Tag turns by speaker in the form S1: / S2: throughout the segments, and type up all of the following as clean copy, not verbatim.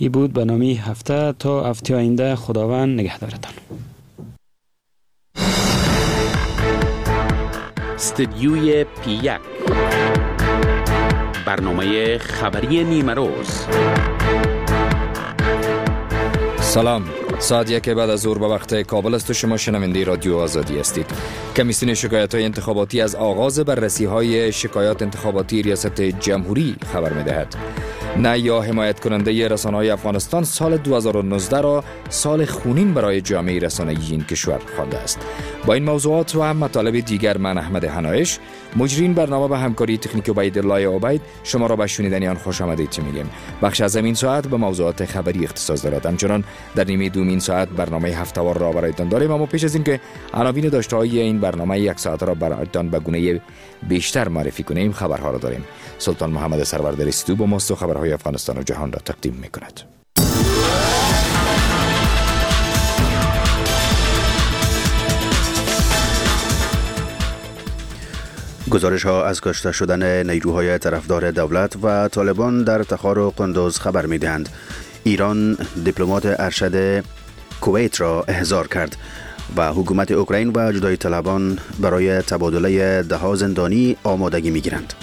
S1: این بود برنامه هفته. تا هفته آینده خداوند نگهدارتان.
S2: استدیوی پی1 برنامه خبری نیمه روز.
S3: سلام، ساعت 1 بعد از ظهر به وقت کابل است و شما شنونده رادیو آزادی هستید. کمیسیون شکایت‌های انتخاباتی از آغاز بررسی‌های شکایات انتخاباتی ریاست جمهوری خبر می‌دهد. نه یا حمایت کننده رسانه‌های افغانستان سال 2019 را سال خونین برای جامعه رسانه‌ای این کشور خوانده است. با این موضوعات و هم مطالب دیگر من احمد حنایش، مجرین برنامه به همکاری تکنیک عبیدالله عبید، شما را به شنیدن آن خوش آمدید میگیم. بخش از این ساعت به موضوعات خبری اختصاص دارد. همچنان در نیمه دومین ساعت برنامه هفته‌وار را برایتان داریم، اما پیش از این که عناوین داشته‌های این برنامه یک ساعت را برایتان به گونه بیشتر معرفی کنیم، خبرها را داریم. سلطان محمد سرور در استودیو با ماست و خبرهای افغانستان و جهان را تقدیم می‌کند.
S4: گزارش ها از کشته شدن نیروهای طرفدار دولت و طالبان در تخار و قندوز خبر می دهند. ایران دیپلمات ارشد کویت را احضار کرد و حکومت اوکراین و جدایی طلبان برای تبادله 10 زندانی آمادگی می گیرند.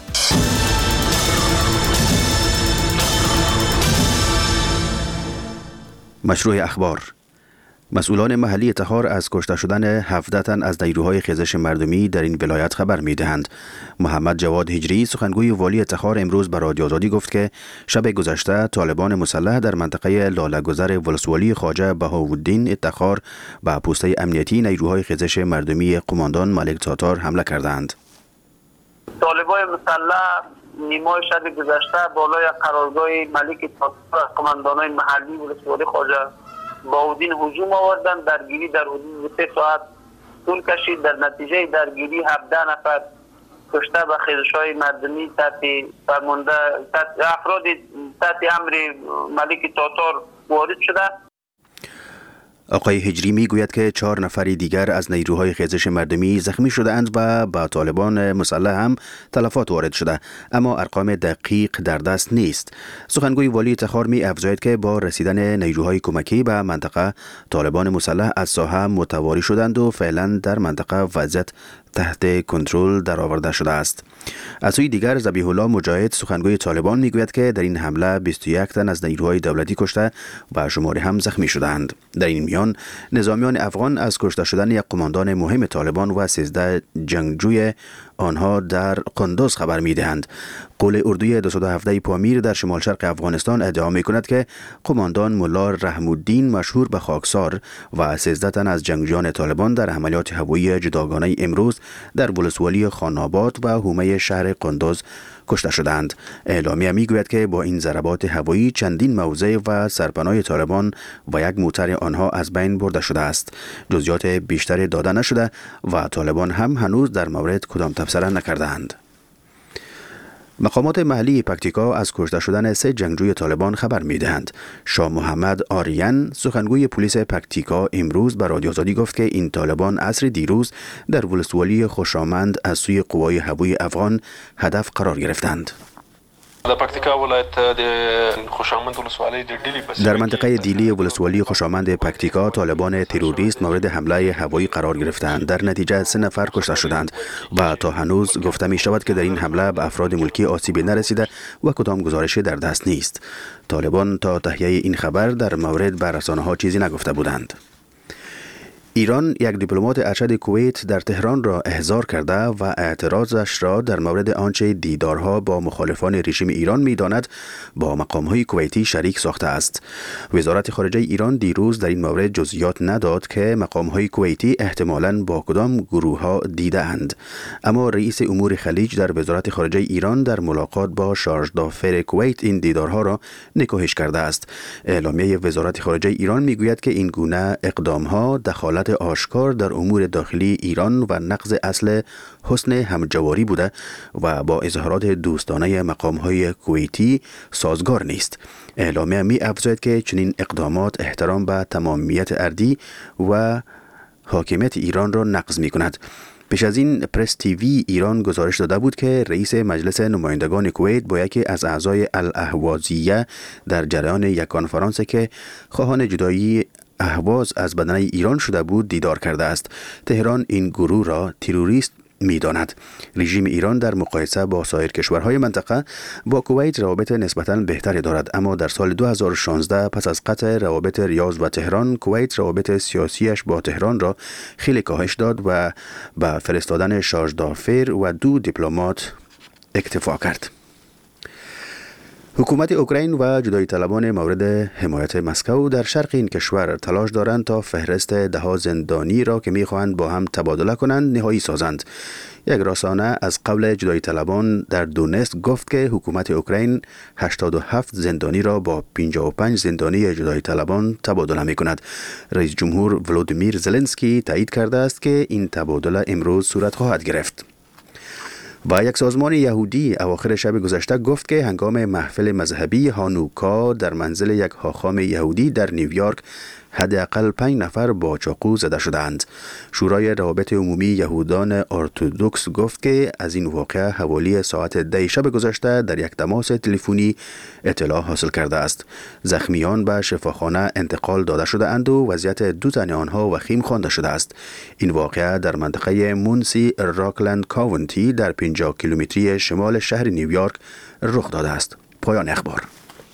S4: مشروع اخبار. مسئولان محلی تخار از کشته شدن 17 تن از نیروهای خیزش مردمی در این ولایت خبر می دهند. محمد جواد هجری سخنگوی والی تخار امروز به رادیو آزادی گفت که شب گذشته طالبان مسلح در منطقه لاله‌گذر ولسوالی خواجه بهاءالدین تخار به پوسته امنیتی نیروهای خیزش مردمی قماندان ملک تاتار حمله کردند.
S5: طالبان مسلح نیمای شب گذشته بالای قرارگاه ملک تاتار قماندانان محلی ولسوالی خواجه بهاءالدین هجوم آوردند. درگیری در حدود 3 ساعت طول کشید. در نتیجه درگیری 17 نفر کشته و خیزش‌های مردمی افراد تحت امر ملک تاتار وارد شده.
S4: آقای هجری می گوید که 4 نفر دیگر از نیروهای خیزش مردمی زخمی شده اند و با طالبان مسلح هم تلفات وارد شده، اما ارقام دقیق در دست نیست. سخنگوی والی تخار می افزاید که با رسیدن نیروهای کمکی به منطقه طالبان مسلح از ساحه متواری شدند و فعلا در منطقه وضعیت تحت کنترل درآورده شده است. از سوی دیگر ذبیح الله مجاهد سخنگوی طالبان میگوید که در این حمله 21 تن از نیروهای دولتی کشته و شماری هم زخمی شدند. در این میان نظامیان افغان از کشته شدن یک قماندان مهم طالبان و 13 جنگجوی آنها در قندوز خبر میدهند. قول اردوی 217 پامیر در شمال شرق افغانستان ادعا می کند که قماندان ملا رحم الدین مشهور به خاکسار و 13 تن از جنگجویان طالبان در عملیات هوایی جداگانه امروز در ولسوالی خاناباد و حومه شهر قندوز کشته شدند. اعلامیه میگوید که با این ضربات هوایی چندین موضع و سرپناه طالبان و یک موتر آنها از بین برده شده است. جزئیات بیشتری داده نشده و طالبان هم هنوز در مورد کدام تبصره نکردند. مقامات محلی پکتیکا از کشته شدن 3 جنگجوی طالبان خبر می‌دهند. شاه محمد آریان سخنگوی پلیس پکتیکا امروز به رادیو آزادی گفت که این طالبان عصر دیروز در ولسوالی خوشامند از سوی قوای هوایی افغان هدف قرار گرفتند. در منطقه دیلی ولسوالی خوشامند پکتیکا طالبان تروریست مورد حمله هوایی قرار گرفتند. در نتیجه 3 نفر کشته شدند و تا هنوز گفته می شود که در این حمله به افراد ملکی آسیبی نرسیده و کدام گزارشی در دست نیست. طالبان تا تهیه این خبر در مورد به رسانه‌ها چیزی نگفته بودند. ایران یک دیپلمات ارشد کویت در تهران را احضار کرده و اعتراضش را در مورد آنچه دیدارها با مخالفان رژیم ایران می‌داند با مقام‌های کویتی شریک ساخته است. وزارت خارجه ایران دیروز در این مورد جزئیات نداد که مقام‌های کویتی احتمالاً با کدام گروه‌ها دیده‌اند، اما رئیس امور خلیج در وزارت خارجه ایران در ملاقات با شارژ دافر کویت این دیدارها را نکوهش کرده است. اعلامیه وزارت خارجه ایران می‌گوید که این گونه اقدام‌ها دخالت آشکار در امور داخلی ایران و نقض اصل حسن همجواری بوده و با اظهارات دوستانه مقام‌های کویتی سازگار نیست. اعلامیه می افزاید که چنین اقدامات احترام به تمامیت ارضی و حاکمیت ایران را نقض می کند. پیش از این پرس تیوی ایران گزارش داده بود که رئیس مجلس نمایندگان کویت با یکی از اعضای الاهوازیه در جریان یک کنفرانس که خواهان جدایی اهواز از بدنه ایران شده بود دیدار کرده است. تهران این گروه را تروریست می‌داند. رژیم ایران در مقایسه با سایر کشورهای منطقه با کویت روابط نسبتاً بهتری دارد، اما در سال 2016 پس از قطع روابط ریاض و تهران، کویت روابط سیاسیش با تهران را خیلی کاهش داد و با فرستادن شارژ دافر و 2 دیپلمات اکتفا کرد. حکومت اوکراین و جدایی طلبان مورد حمایت مسکو در شرق این کشور تلاش دارند تا فهرست 10 زندانی را که می‌خواهند با هم تبادله کنند نهایی سازند. یک رسانه از قول جدایی طلبان در دونست گفت که حکومت اوکراین 87 زندانی را با 55 زندانی جدایی طلبان تبادله می‌کند. رئیس جمهور ولودیمیر زلنسکی تایید کرده است که این تبادله امروز صورت خواهد گرفت. با یک سازمان یهودی اواخر شب گذشته گفت که هنگام محفل مذهبی هانوکا در منزل یک حاخام یهودی در نیویورک حداقل 5 نفر با چاقو زده شدند. شورای روابط عمومی یهودان ارتدوکس گفت که از این واقعه حوالی ساعت 10 شب گذشته در یک تماس تلفنی اطلاع حاصل کرده است. زخمیان به شفاخانه انتقال داده شده اند و وضعیت 2 تن آنها وخیم خوانده شده است. این واقعه در منطقه مونسی راکلند کاونتی در 50 کیلومتری شمال شهر نیویورک رخ داده است. پایان اخبار.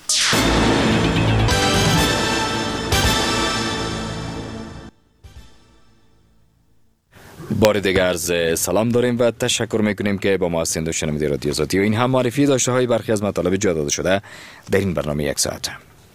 S3: بار دیگر عرض سلام داریم و تشکر میکنیم که با ما هستید و شنونده رادیو آزادی و این هم معرفی داشته های برخی از مطالب جا داده شده در این برنامه 1 ساعت.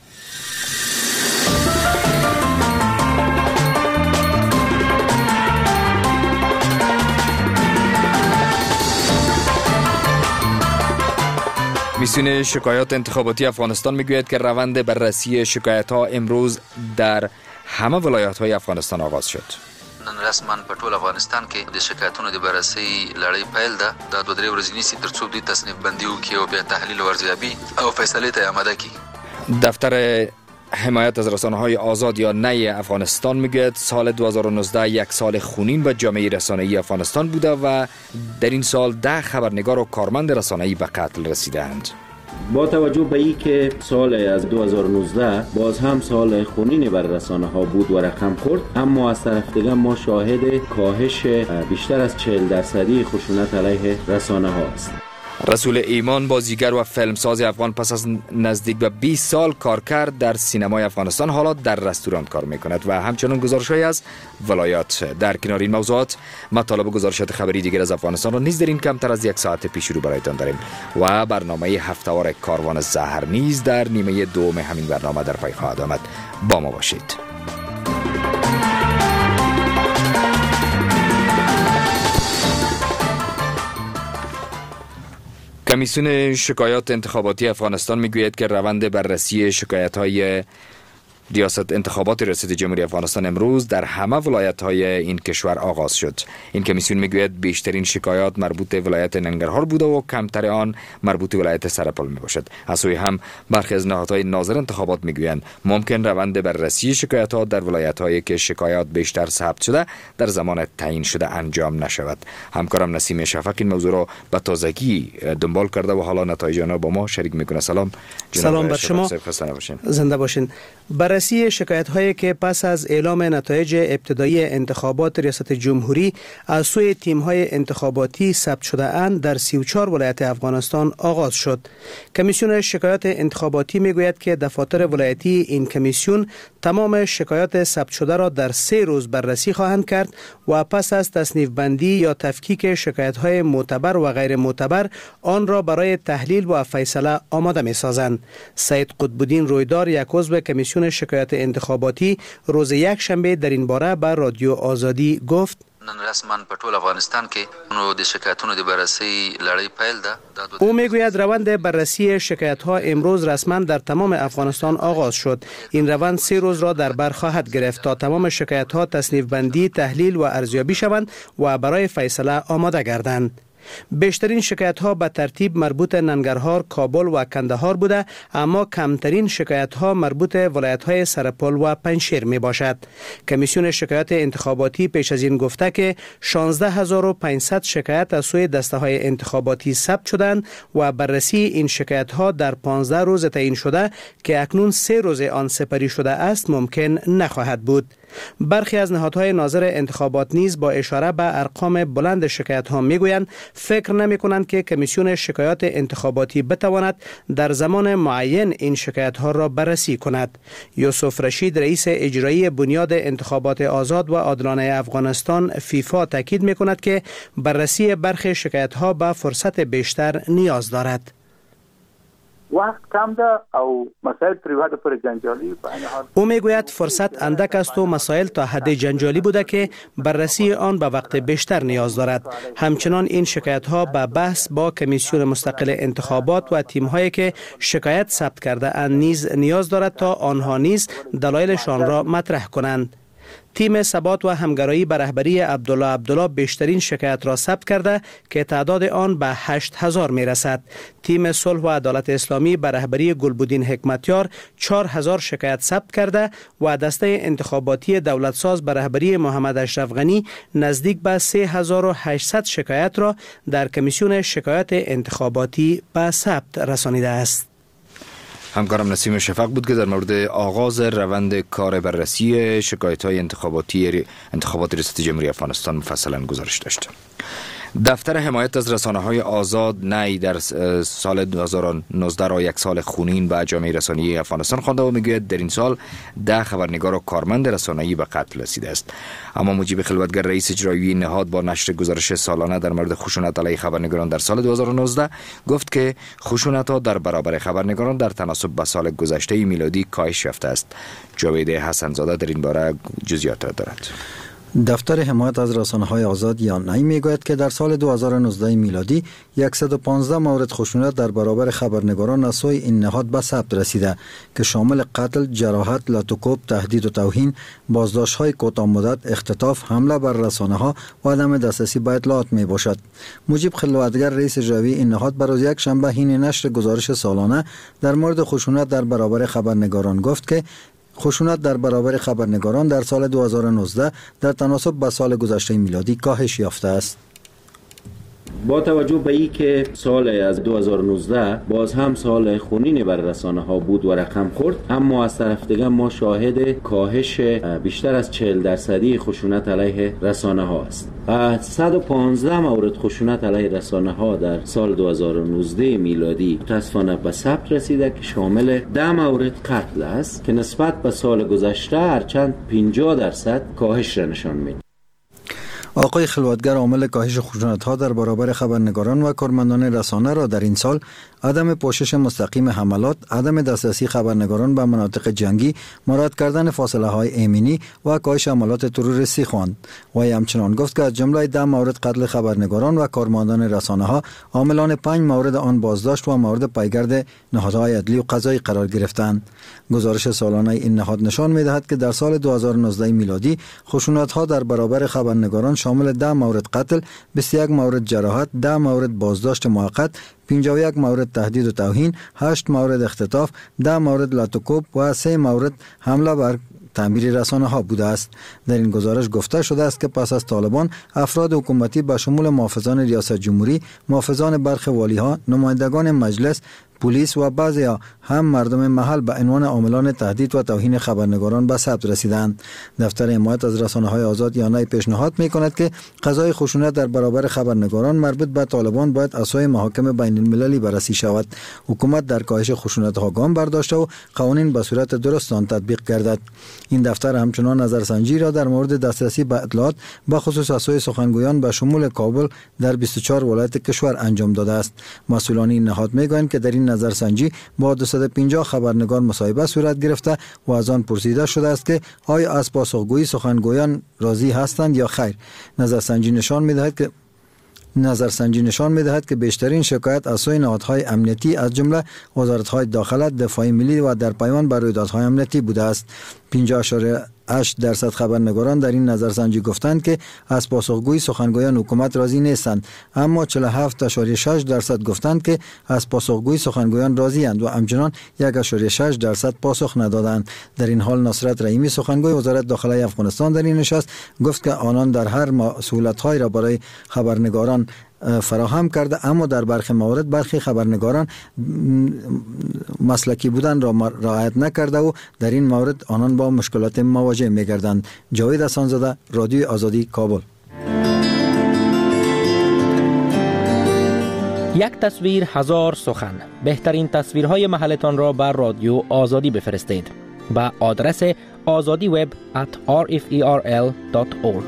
S3: کمیسیون شکایات انتخاباتی افغانستان میگوید که روند بررسی شکایت ها امروز در همه ولایات های افغانستان آغاز شد.
S6: نن رسما په ټول افغانستان کې د شکایتونو د بررسي لړۍ پیل ده. دا 2-3 ورځې نیسي ترڅو دوی تصنیف بندي وکړي او بیا تحلیل او ارزیابي او فیصله ته آماده کړي.
S3: دفتر حمایت از رسانه‌های آزاد یا نی افغانستان میگوید سال 2019 یک سال خونین به جامعه رسانه‌ای افغانستان بوده و در این سال 10 خبرنگار و کارمند رسانه‌ای به قتل رسیدند.
S7: با توجه به این که سال از 2019 باز هم سال خونین بر رسانه ها بود و رقم خورد، اما از طرف دیگر ما شاهد کاهش بیشتر از 40% خشونت علیه رسانه ها هستیم.
S3: رسول ایمان بازیگر و فیلمساز افغان پس از نزدیک به 20 سال کار کرد در سینمای افغانستان حالا در رستوران کار میکند و همچنان گزارش‌هایی از ولایات. در کنار این موضوعات مطالب گزارشات خبری دیگر از افغانستان را نیز در این کمتر از 1 ساعت پیش رو برایتان داریم و برنامه هفته‌وار کاروان زهر نیز در نیمه دوم همین برنامه در پی خواهد آمد. با ما باشید. کمیسیون شکایات انتخاباتی افغانستان میگوید که روند بررسی شکایت‌های ریاست انتخابات ریاست جمهوری افغانستان امروز در همه ولایت‌های این کشور آغاز شد. این کمیسیون میگوید بیشترین شکایات مربوط ولایت ننگرهار بوده و کمتر آن مربوط ولایت سرپل میباشد. از سوی هم برخی از نهادهای ناظر انتخابات میگویند ممکن روند بررسی شکایت‌ها در ولایت‌هایی که شکایات بیشتر ثبت شده در زمان تعیین شده انجام نشود. همکارم نسیم شفق این موضوع را به تازگی دنبال کرده و حالا نتایج آن را با ما شریک میکنه.
S8: سلام بر شما. زنده باشین. بررسی شکایت‌هایی که پس از اعلام نتایج ابتدایی انتخابات ریاست جمهوری از سوی تیم‌های انتخاباتی ثبت شده اند در 34 ولایت افغانستان آغاز شد. کمیسیون شکایات انتخاباتی میگوید که دفاتر ولایتی این کمیسیون تمام شکایات ثبت شده را در 3 روز بررسی خواهند کرد و پس از تصنیف بندی یا تفکیک شکایت‌های معتبر و غیر معتبر آن را برای تحلیل و فیصله آماده می‌سازند. سید قطب‌الدین رویدار یک عضو کمیسیون شکایات انتخاباتی روز یکشنبه در این باره به رادیو آزادی گفت:
S6: نن رسما په ټول افغانستان کې نو د شکایتونو د بررسي لړۍ پیل ده.
S8: او میگوید روند بررسی شکایت‌ها امروز رسما در تمام افغانستان آغاز شد. این روند 3 روز را در بر خواهد گرفت تا تمام شکایت‌ها تصنیف بندی، تحلیل و ارزیابی شوند و برای فیصله آماده گردند. بیشترین شکایت ها به ترتیب مربوط ننگرهار، کابل و کندهار بوده، اما کمترین شکایت ها مربوط ولایت های سرپل و پنجشیر می باشد. کمیسیون شکایات انتخاباتی پیش از این گفته که 16500 شکایت از سوی دسته های انتخاباتی ثبت شدند و بررسی این شکایت ها در 15 روز تعیین شده که اکنون 3 روز آن سپری شده است ممکن نخواهد بود. برخی از نهادهای ناظر انتخابات نیز با اشاره به ارقام بلند شکایت ها میگویند فکر نمی کنند که کمیسیون شکایات انتخاباتی بتواند در زمان معین این شکایت ها را بررسی کند. یوسف رشید رئیس اجرایی بنیاد انتخابات آزاد و عادلانه افغانستان فیفا تاکید می کند که بررسی برخی شکایت ها به فرصت بیشتر نیاز دارد.
S9: وقت کم ده او مسائل پریوات پر جنجالی.
S8: او میگوید فرصت اندک است و مسائل تا حد جنجالی بوده که بررسی آن به وقت بیشتر نیاز دارد. همچنان این شکایت ها به بحث با کمیسیون مستقل انتخابات و تیم هایی که شکایت ثبت کرده اند نیز نیاز دارد تا آنها نیز دلایلشان را مطرح کنند. تیم ثبات و همگرایی به رهبری عبدالله بیشترین شکایت را ثبت کرده که تعداد آن به 8000 می رسد. تیم صلح و عدالت اسلامی به رهبری گلبودین حکمتیار 4000 شکایت ثبت کرده و دسته انتخاباتی دولتساز به رهبری محمد اشرف غنی نزدیک به 3800 شکایت را در کمیسیون شکایات انتخاباتی به ثبت رسانیده است.
S3: همکارم نسیم شفق بود که در مورد آغاز روند کار بررسی شکایت‌های انتخابات ریاست جمهوری افغانستان مفصلا گزارش داشت. دفتر حمایت از رسانه‌های آزاد نی در سال 2019 را یک سال خونین به جامعه رسانه‌ای افغانستان خوانده و میگوید در این سال 10 خبرنگار و کارمند رسانه‌ای به قتل رسیده است. اما مجیب خلوتگر رئیس اجرایی نهاد با نشر گزارش سالانه در مورد خشونت علیه خبرنگاران در سال 2019 گفت که خشونت‌ها در برابر خبرنگاران در تناسب با سال گذشته میلادی کاهش یافته است. جاوید حسن‌زاده در این باره جزئیات را دارد.
S10: دفتر حمایت از رسانه‌های آزاد یا نی میگوید که در سال 2019 میلادی 115 مورد خشونت در برابر خبرنگاران از سوی این نهاد به ثبت رسیده که شامل قتل، جراحت، لطوکوب، تهدید و توهین، بازداشت‌های کوتاه مدت، اختطاف، حمله بر رسانه‌ها و عدم دسترسی به اطلاعات می باشد. مجیب خلوتگر رئیس اجرایی این نهاد بر روز یک شنبه حین نشر گزارش سالانه در مورد خشونت در برابر خبرنگاران گفت که خشونت در برابر خبرنگاران در سال 2019 در تناسب با سال گذشته میلادی کاهش یافته است.
S7: با توجه به این که سال از 2019 باز هم سال خونین بر رسانه ها بود و رقم خورد، اما از طرف دیگه ما شاهد کاهش بیشتر از 40% خشونت علیه رسانه ها است. 115 مورد خشونت علیه رسانه ها در سال 2019 میلادی متاسفانه به ثبت رسیده که شامل 10 مورد قتل است که نسبت به سال گذشته هرچند 50% کاهش را نشان می‌دهد.
S10: آقای خلوتگر عامل کاهش خشونت‌ها در برابر خبرنگاران و کارمندان رسانه را در این سال عدم پوشش مستقیم حملات، عدم دسترسی خبرنگاران به مناطق جنگی، مراعات کردن فاصله‌های امنی و کاهش حملات تروریستی خواند. و همچنان گفت که از جمله 10 مورد قتل خبرنگاران و کارمندان رسانه‌ها، عاملان 5 مورد آن بازداشت و مورد پایگرد نهادهای عدلی و قضایی قرار گرفتند. گزارش سالانه این نهاد نشان می‌دهد که در سال 2019 میلادی خشونت‌ها در برابر خبرنگاران شامل 10 مورد قتل، 21 مورد جراحت، 10 مورد بازداشت موقت، 51 مورد تهدید و توهین، 8 مورد اختطاف، 10 مورد لطوکوب و 3 مورد حمله بر تعمیر رسانه ها بوده است. در این گزارش گفته شده است که پس از طالبان افراد حکومتی به شمول محافظان ریاست جمهوری، محافظان برخی والی ها، نمایندگان مجلس، پلیس و بعضی هم مردم محل به عنوان عاملان تهدید و توهین خبرنگاران به ثبت رسیدند. دفتر حمایت از رسانه‌های آزاد یا نی پیشنهاد می‌کند که قضای خشونت در برابر خبرنگاران مربوط به طالبان باید از سوی محاکم بین المللی بررسی شود. حکومت در کاهش خشونت‌ها گام برداشته و قوانین به صورت درست آن تطبیق گردد. این دفتر همچنان نظرسنجی را در مورد دسترسی به اطلاعات به خصوص از سوی سخنگویان به شمول کابل در 24 ولایت کشور انجام داده است. مسئولان این نهاد می‌گویند که در این نظرسنجی با 250 خبرنگار مصاحبه صورت گرفته و از آن پرسیده شده است که آیا از پاسخگویی سخنگویان راضی هستند یا خیر. نظرسنجی نشان می‌دهد که بیشترین شکایت از سوی نهادهای امنیتی از جمله وزارت‌های داخله، دفاع ملی و در پیوند بر رویدادهای امنیتی بوده است. 8% خبرنگاران در این نظرسنجی گفتند که از پاسخگوی سخنگویان حکومت راضی نیستند، اما 47.6% گفتند که از پاسخگوی سخنگویان راضی اند و همچنان 1.6% پاسخ ندادند. در این حال نصرت رحیمی سخنگوی وزارت داخلی افغانستان در این نشست گفت که آنان در هر سهولت‌هایی را برای خبرنگاران فراهم کرده، اما در برخی موارد برخی خبرنگاران مسلکی بودن را رعایت نکرده و در این مورد آنان با مشکلات مواجه می‌گردند. جاوید احسان‌زاده، رادیوی آزادی، کابل.
S11: یک تصویر هزار سخن. بهترین تصویرهای محلتان را بر رادیو آزادی بفرستید به آدرس azadiweb@rferl.org.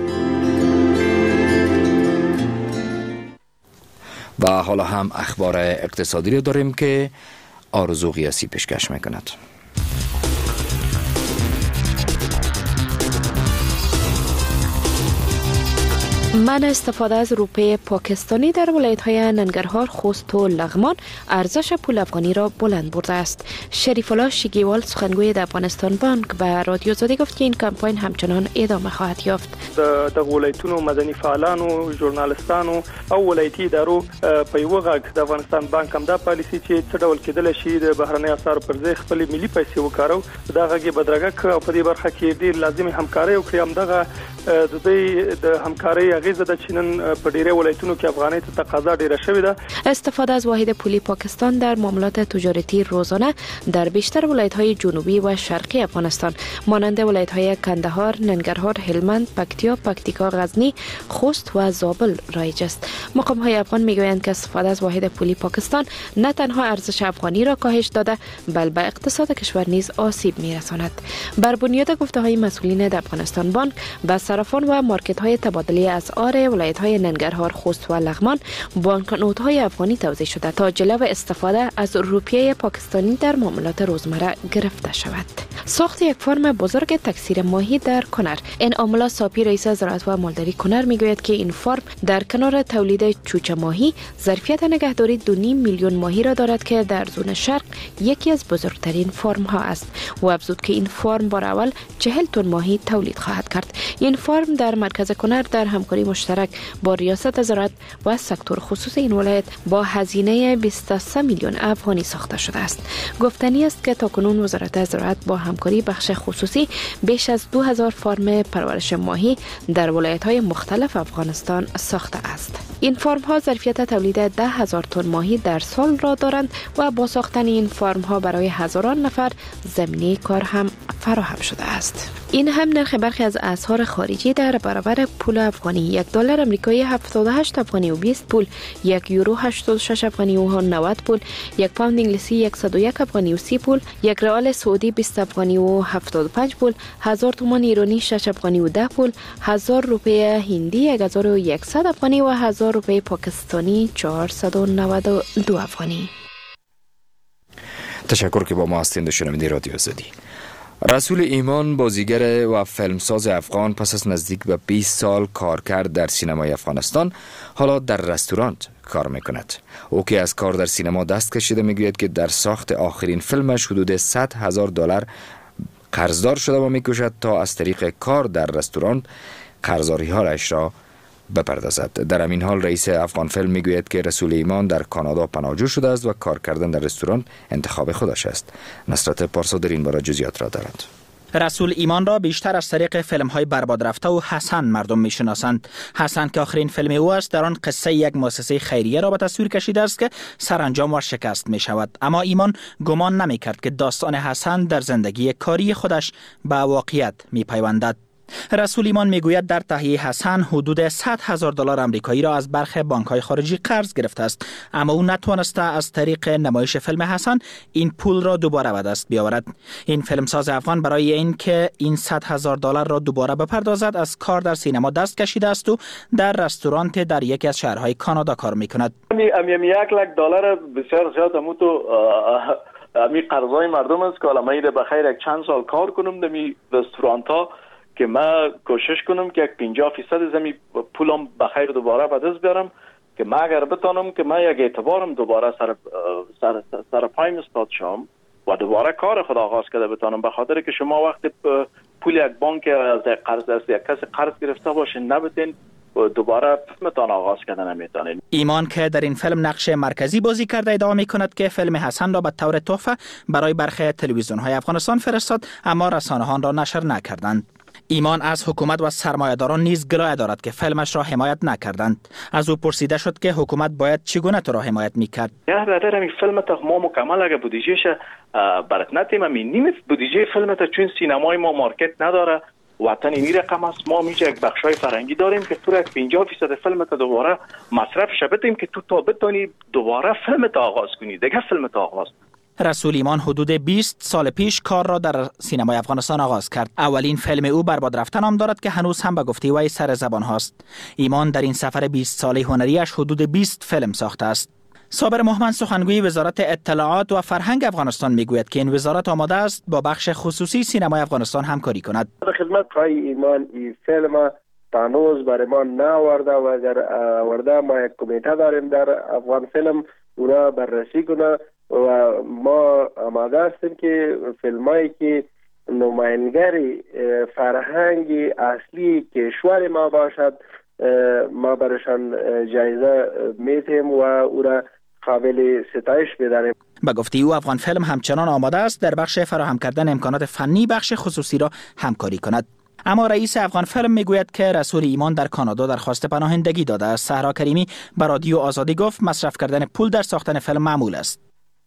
S3: و حالا هم اخبار اقتصادی رو داریم که آرزو قیاسی پیشکش میکند.
S12: منع استفاده از روپیه پاکستانی در ولایت‌های ننگرهار، خوست و لغمان ارزش پول افغانی را بلند برده است. شریف الله شیگیوال سخنگوی د افغانستان بانک به رادیو آزادی گفت که این کمپاین همچنان ادامه خواهد یافت.
S13: د ولایتونو مدني فعالانو، ژورنالیستانو او ولایتي ادارو په یو غږ د افغانستان بانک هم دا پالیسي چې څه ډول کېدل شي د بهرنۍ اسعارو پر ځای خپل ملي پیسې وکارو، دا غږی بدرګه او په دې برخه کې ډیر لازمي همکاري وکړي. هم دغه د همکاري اغیزه د چینن په ډیره ولایتونو کې افغاني ته تقاضا ډیره شوې ده.
S12: استفاده از واحد پولی پاکستان در معاملات تجارتی روزانه در بیشتر ولایت‌های جنوبی و شرقی افغانستان مانند ولایت‌های کندهار، ننگرهار، هلمند، پکتیا، پکتیکا، غزنی، خوست و زابل رایج است. مقام‌های افغان میگویند که استفاده از واحد پولی پاکستان نه تنها ارزش افغانی را کاهش داده، بلکه به اقتصاد کشور نیز آسیب می‌رساند. بر بنیاد گفته‌های مسئولین در افغانستان بانک به صرافان و مارکت‌های تبادله اسعار ولایت‌های ننگرهار، خوست و لغمان بانکنوت‌های افغانی توزیع شده تا جلو استفاده از روپیه پاکستانی در معاملات روزمره گرفته شود. ساخت یک فرم بزرگ تکثیر ماهی در کنر. این آملا صافی رئیس زراعت و مالداری کنر میگوید که این فرم در کنار تولید چوچه ماهی ظرفیت نگهداری 2.5 میلیون ماهی را دارد که در زون شرق یکی از بزرگترین فرم ها است و افزود که این فرم بار اول 40 تن ماهی تولید خواهد کرد. این فرم در مرکز کنر در همکاری مشترک با ریاست زراعت و سکتور خصوصی این ولایت با هزینه 23 میلیون افغانی ساخته شده است. گفتنی است که تاکنون وزارت زراعت با همکاری بخش خصوصی بیش از 2000 فرم پرورش ماهی در ولایت‌های مختلف افغانستان ساخته است. این فرم ها ظرفیت تولید 10,000 تن ماهی در سال را دارند و با ساختن این فرم ها برای هزاران نفر زمینه کار هم فراهم شده است. این هم نرخ برخی از اسعار خارجی در برابر پول افغانی: 1 دلار آمریکایی 78 افغانی و 20 پول، 1 یورو 86 افغانی و 90 پول، 1 پوند انگلیسی 101 افغانی و 30 پول، 1 ریال سعودی 20 افغانی و 75 پول، 1000 تومان ایرانی 6 افغانی و 10 پول، 1000 روپیه هندی 1100 افغانی و 1000 روپیه پاکستانی 492 افغانی.
S3: تشکر که با ما هستید. شنونده رادیو آزادی. رسول ایمان بازیگر و فیلمساز افغان پس از نزدیک به 20 سال کار کرد در سینمای افغانستان حالا در رستوران کار میکند. او که از کار در سینما دست کشیده میگوید که در ساخت آخرین فیلمش حدود $100,000 قرضدار شده و میکوشد تا از طریق کار در رستوران قرضداری هایش را بپردازد. در همین حال رئیس افغان فیلم میگوید که رسول ایمان در کانادا پناهجو شده است و کار کردن در رستوران انتخاب خودش است. نصرت پارسا در این باره جزئیات را دارد.
S14: رسول ایمان را بیشتر از طریق فیلم‌های برباد رفته و حسن مردم می‌شناسند. حسن که آخرین فیلم او است در آن قصه یک مؤسسه خیریه را به تصویر کشیده است که سرانجام و شکست می‌شود. اما ایمان گمان نمی‌کرد که داستان حسن در زندگی کاری خودش به واقعیت می‌پیوندد. رسول ایمان میگوید در تهیه حسن حدود $100,000 آمریکایی را از برخی بانک‌های خارجی قرض گرفته است، اما او نتوانسته از طریق نمایش فیلم حسن این پول را دوباره به دست بیاورد. این فیلمساز افغان برای اینکه این $100,000 را دوباره بپردازد از کار در سینما دست کشیده است و در رستورانت در یکی از شهرهای کانادا کار میکند.
S15: $1,00,000 بسیار زیاد همونطور امی قرضای مردم است که الان میره بخیر یک چند سال کار کنم در می رستورانت ها که من کوشش کنم که 50% زمین پولم بخیر دوباره به دست بیارم که من اگر بتانم که من یک اعتبارم دوباره سر پایم استاد شم و دوباره کار خود آغاز کرده بتانم، به خاطر که شما وقتی پول یک بانک از یک کسی قرض گرفته باشین نبتین دوباره فیلمتان آغاز کردن نمیتونید.
S14: ایمان که در این فیلم نقش مرکزی بازی کرده ادعا میکند که فیلم حسن را به طور تحفه برای برخی تلویزیون‌های افغانستان فرستاد، اما رسانه‌ها آن را نشر نکردند. ایمان از حکومت و سرمایه‌داران نیز گلایه دارد که فیلمش را حمایت نکردند. از او پرسیده شد که حکومت باید چگونه تو را حمایت میکرد.
S15: یا برادر این فیلم تا ما مکمل اگه بودجهش برات نتیم نیم بودجه فیلم تا چون سینمای ما مارکت نداره وطن این رقم است، ما میشه یک بخشای فرنگی داریم که تو یک 50% فیلم تا دوباره مصرف شبتیم که تو تا بتونی دوباره فیلم تا آغاز کنی دیگه فیلم تا آغاز.
S14: رسول ایمان حدود 20 سال پیش کار را در سینمای افغانستان آغاز کرد. اولین فیلم او برباد رفته نام دارد که هنوز هم به گفته وی سر زبان هاست. ایمان در این سفر 20 ساله هنریش حدود 20 فیلم ساخته است. صابر محمد سخنگوی وزارت اطلاعات و فرهنگ افغانستان میگوید که این وزارت آماده است با بخش خصوصی سینمای افغانستان همکاری کند.
S16: خدمت خواهی ایمان این فیلم تانوز برای ما ناورده و اگر آورده ما یک کمیته داریم در افغان فیلم اونا بررسی کنه و ما آماده هستیم که فیلمایی که نمایندگی فرهنگ اصلی کشور ما باشد ما برشان جایزه میتیم و او را قابل ستایش بدانیم.
S14: به گفته او افغان فیلم همچنان آماده است در بخش فراهم کردن امکانات فنی بخش خصوصی را همکاری کند. اما رئیس افغان فیلم میگوید که رسول ایمان در کانادا درخواست پناهندگی داده است. صحرا کریمی به رادیو آزادی گفت مصرف کردن پول در ساختن فیلم معمول است.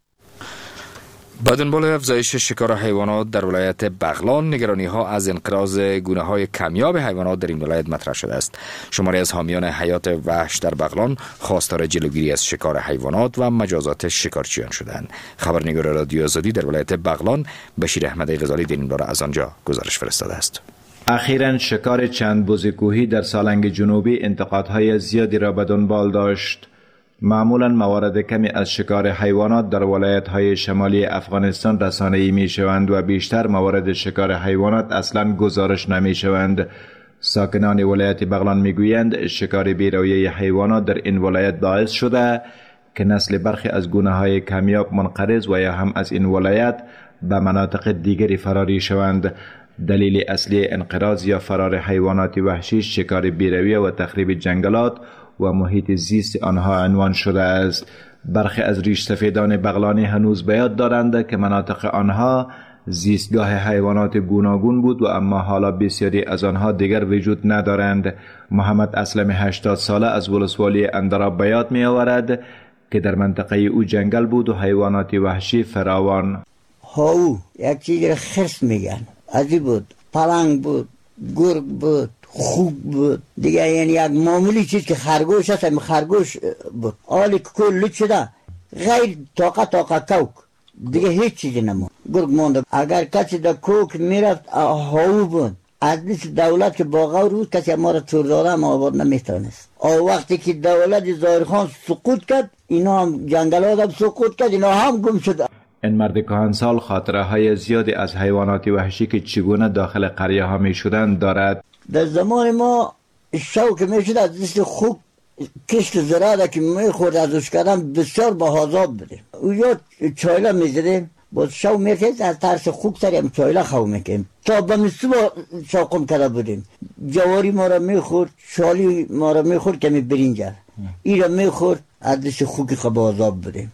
S3: با دنبال افزایش شکار حیوانات در ولایت بغلان، نگرانی ها از انقراض گونه های کمیاب حیوانات در این ولایت مطرح شده است. شماری از حامیان حیات وحش در بغلان خواستار جلوگیری از شکار حیوانات و مجازات شکارچیان شدند. خبرنگار رادیو آزادی در ولایت بغلان بشیر احمدی غزالی در این باره از آنجا گزارش فرستاده است.
S17: اخیراً شکار چند بز کوهی در سالنگ جنوبی انتقادهای زیادی را به دنبال داشت. معمولاً موارد کمی از شکار حیوانات در ولایت‌های شمالی افغانستان رسانه‌ای می‌شوند و بیشتر موارد شکار حیوانات اصلاً گزارش نمی‌شوند. ساکنان ولایت بغلان می‌گویند شکار بی‌رویه حیوانات در این ولایت باعث شده که نسل برخی از گونه‌های کمیاب منقرض و یا هم از این ولایت به مناطق دیگری فراری شوند. دلیل اصلی انقراض یا فرار حیوانات وحشی شکار بی‌رویه و تخریب جنگلات و محیط زیست آنها عنوان شده است. برخی از ریش سفیدان بغلانی هنوز به یاد دارند که مناطق آنها زیستگاه حیوانات گوناگون بود و اما حالا بسیاری از آنها دیگر وجود ندارند. محمد اسلم 80 ساله از ولسوالی اندراب به یاد می آورد که در منطقه او جنگل بود و حیوانات وحشی فراوان.
S18: هاو یک چیز خرس میگن عجیب بود، پلنگ بود، گرگ بود، خوب بود دیگه، یعنی یک معمولی چیز که خرگوش هست خرگوش بود. آلی کل شده غیر طاقت کوک دیگه هیچ چیزی نمون. گرگ مونده اگر کسی در کوک میرفت هاو بود. از نیست دولت که باغا رو کسی ما را چور داده ما آباد نمیتونست. وقتی که دولت ظاهرخان سقوط کرد اینا هم جنگلات هم سقوط کرد اینا هم گم شد.
S17: این مرد کهنسال خاطره های زیادی از حیوانات وحشی که چگونه داخل قریه ها می شدند دارد.
S18: در زمان ما شو که می شد از دست خوب کشت زراعت که می خورد از اوش کردن بسیار بهازاب بده. او یا چایلا می زده باز شو می رسید از ترس خوب سریم چایلا خو میکنیم تا به مستو شاقم کرده بودیم. جواری ما را می خورد، شالی ما را می خورد کمی برینجر ای را می خورد از دست خوکی خوب آزاب بودیم.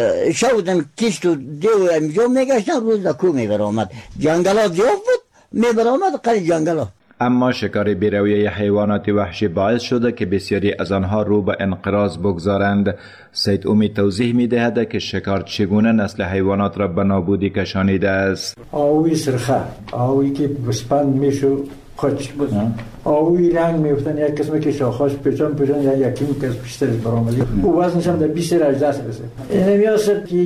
S18: شودم کشت و دیو امجا می گشتن روز دکو می برآمد. جنگلات زیاد بود می برآمد قری جنگلات.
S17: اما شکار بی‌رویه حیوانات وحشی باعث شده که بسیاری از آنها رو به انقراض بگذارند. سید امید توضیح می‌دهد که شکار چگونه نسل حیوانات را به نابودی کشانیده است.
S19: آوی سرخه، آوی که بسپند میشو خچ بود. آوی رنگ میفتن یک قسمه که شاخاش پیچان یا یکی کس بیشترش برآمده. او وزنش هم در 20 دست برسه. نمی‌یاسد که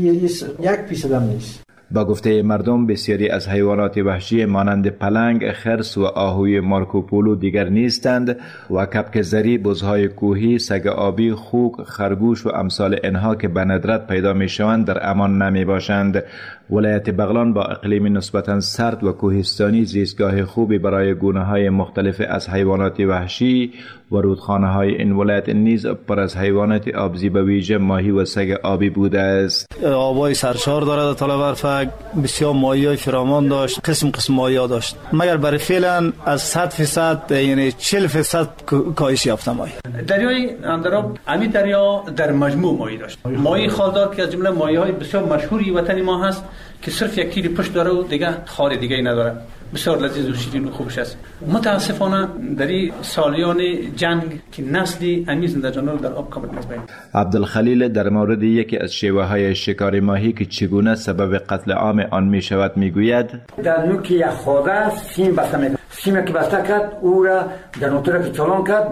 S19: 1% هم نیست.
S17: با گفته مردم بسیاری از حیوانات وحشی مانند پلنگ، خرس و آهوی مارکوپولو دیگر نیستند و کبک زری، بزهای کوهی، سگ آبی، خوک، خرگوش و امثال اینها که به ندرت پیدا می شوند در امان نمی باشند. ولایت بغلان با اقلیم نسبتاً سرد و کوهستانی زیستگاه خوبی برای گونه‌های مختلف از حیوانات وحشی و رودخانه‌های این ولایت نیز پر از حیوانات آبزی به ویژه ماهی و سگ آبی بوده است.
S20: آبای سرشار دارد طال برفک یک بسیار مایه‌های فراوان داشت، قسم مایه‌ها داشت، مگر برای فعلا از 100% یعنی 40% کاهش یافته مایه.
S21: دریای اندراب امی دریا در مجموع مایه داشت. مایه خالدار که از جمله مایه‌های بسیار مشهوری وطن ما هست که صرف یک تیر پشت داره و دیگه خال دیگه نداره، بسیار لذیذ و شیرین و خوبش است. متاسفانه در این سالیان جنگ که نسلی امی زنده جانور در آب کامل از بین.
S17: عبدالخلیل در مورد یکی از شیوه‌های شکار ماهی که چگونه سبب قتل عام آن می شود می گوید:
S22: در نوک یک خوده سیم بسته می‌کرد، سیمی که بسته کرد او را در نوتره که چالان کرد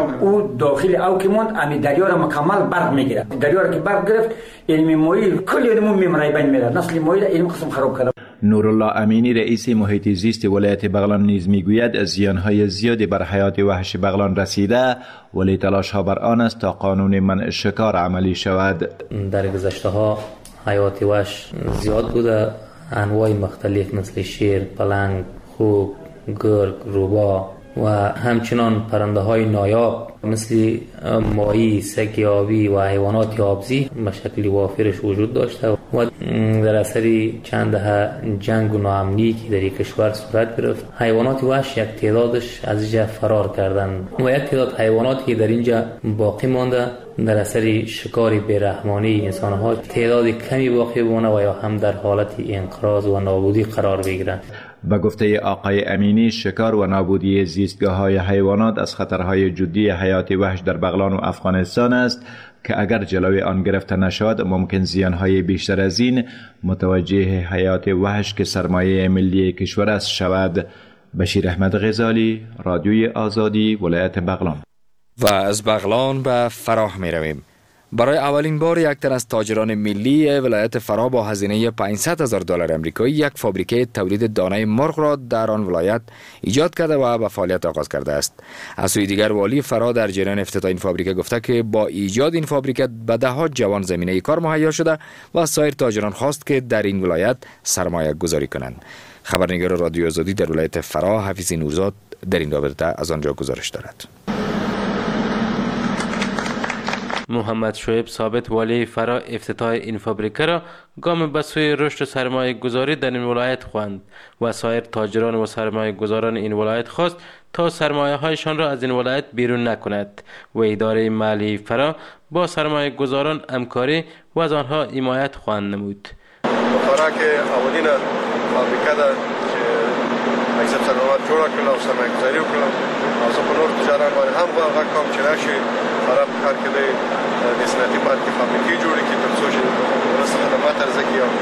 S22: او داخل او که موند امی دریا را مکمل برق میگیرد. دریا را که برق گرفت علم ماهی کلی علم میمونه بین میره، نسل ماهی را علم قسم خراب کرده.
S17: نورالله امینی رئیس محیط زیست ولایت بغلان نیز میگوید زیانهای زیادی بر حیات وحش بغلان رسیده، ولی تلاش‌ها بر آن است تا قانون منع شکار عملی شود.
S23: در گذشته‌ها حیات وحش زیاد بوده، انواع مختلف مثل شیر، پلنگ، خوک، گرگ، روبا و همچنان پرنده های نایاب مثل ماهی، سگ آبی و حیوانات آبزی به شکل وافرش وجود داشته و در اثر چند دهه جنگ و ناامنی که در کشور صورت گرفت، حیوانات وحش یک تعدادش از اینجا فرار کردند و یک تعداد حیواناتی در اینجا باقی مانده در اثر شکار بیرحمانه انسان‌ها تعداد کمی باقی بمانه و یا هم در حالت انقراض و نابودی قرار بگیرند.
S17: به گفته آقای امینی، شکار و نابودی زیستگاه‌های حیوانات از خطرهای جدی حیات وحش در بغلان و افغانستان است که اگر جلوی آن گرفته نشود ممکن زیانهای بیشتر از این متوجه حیات وحش که سرمایه ملی کشور است شود. بشیر احمد غزالی، رادیوی آزادی، ولایت بغلان.
S3: و از بغلان به فراه می رویم. برای اولین بار یک تن از تاجران ملی ولایت فراه با هزینه $500,000 آمریکایی یک فابریکه تولید دانه مرغ را در آن ولایت ایجاد کرده و به فعالیت آغاز کرده است. از سوی دیگر والی فراه در جریان افتتاح این فابریکه گفته که با ایجاد این فابریکه به ده‌ها جوان زمینه کار مهیا شده و از سایر تاجران خواست که در این ولایت سرمایه گذاری کنند. خبرنگار رادیو آزادی در ولایت فراه حفیظ نورزاد در این رابطه از آنجا گزارش دارد.
S24: محمد شعیب ثابت والی فراه افتتاح این فابریکه را گام به سوی رشد سرمایه گذاری در این ولایت خواند و سایر تاجران و سرمایه گذاران این ولایت خواست تا سرمایه هایشان را از این ولایت بیرون نکند و اداره مالی فراه با سرمایه گذاران همکاری و از آنها حمایت خواهند نمود.
S25: فراه که اولین فابریکه ده که اکثر سرمایه جوړه کړل او سرمایه گذاری وکړه او زه په نور تجاران باندې هم غږ کوم چې راشي فراه په کار کې د صنعتي پارک فابریکې جوړې کړي تر څو چې ولس خدمات ارزښت او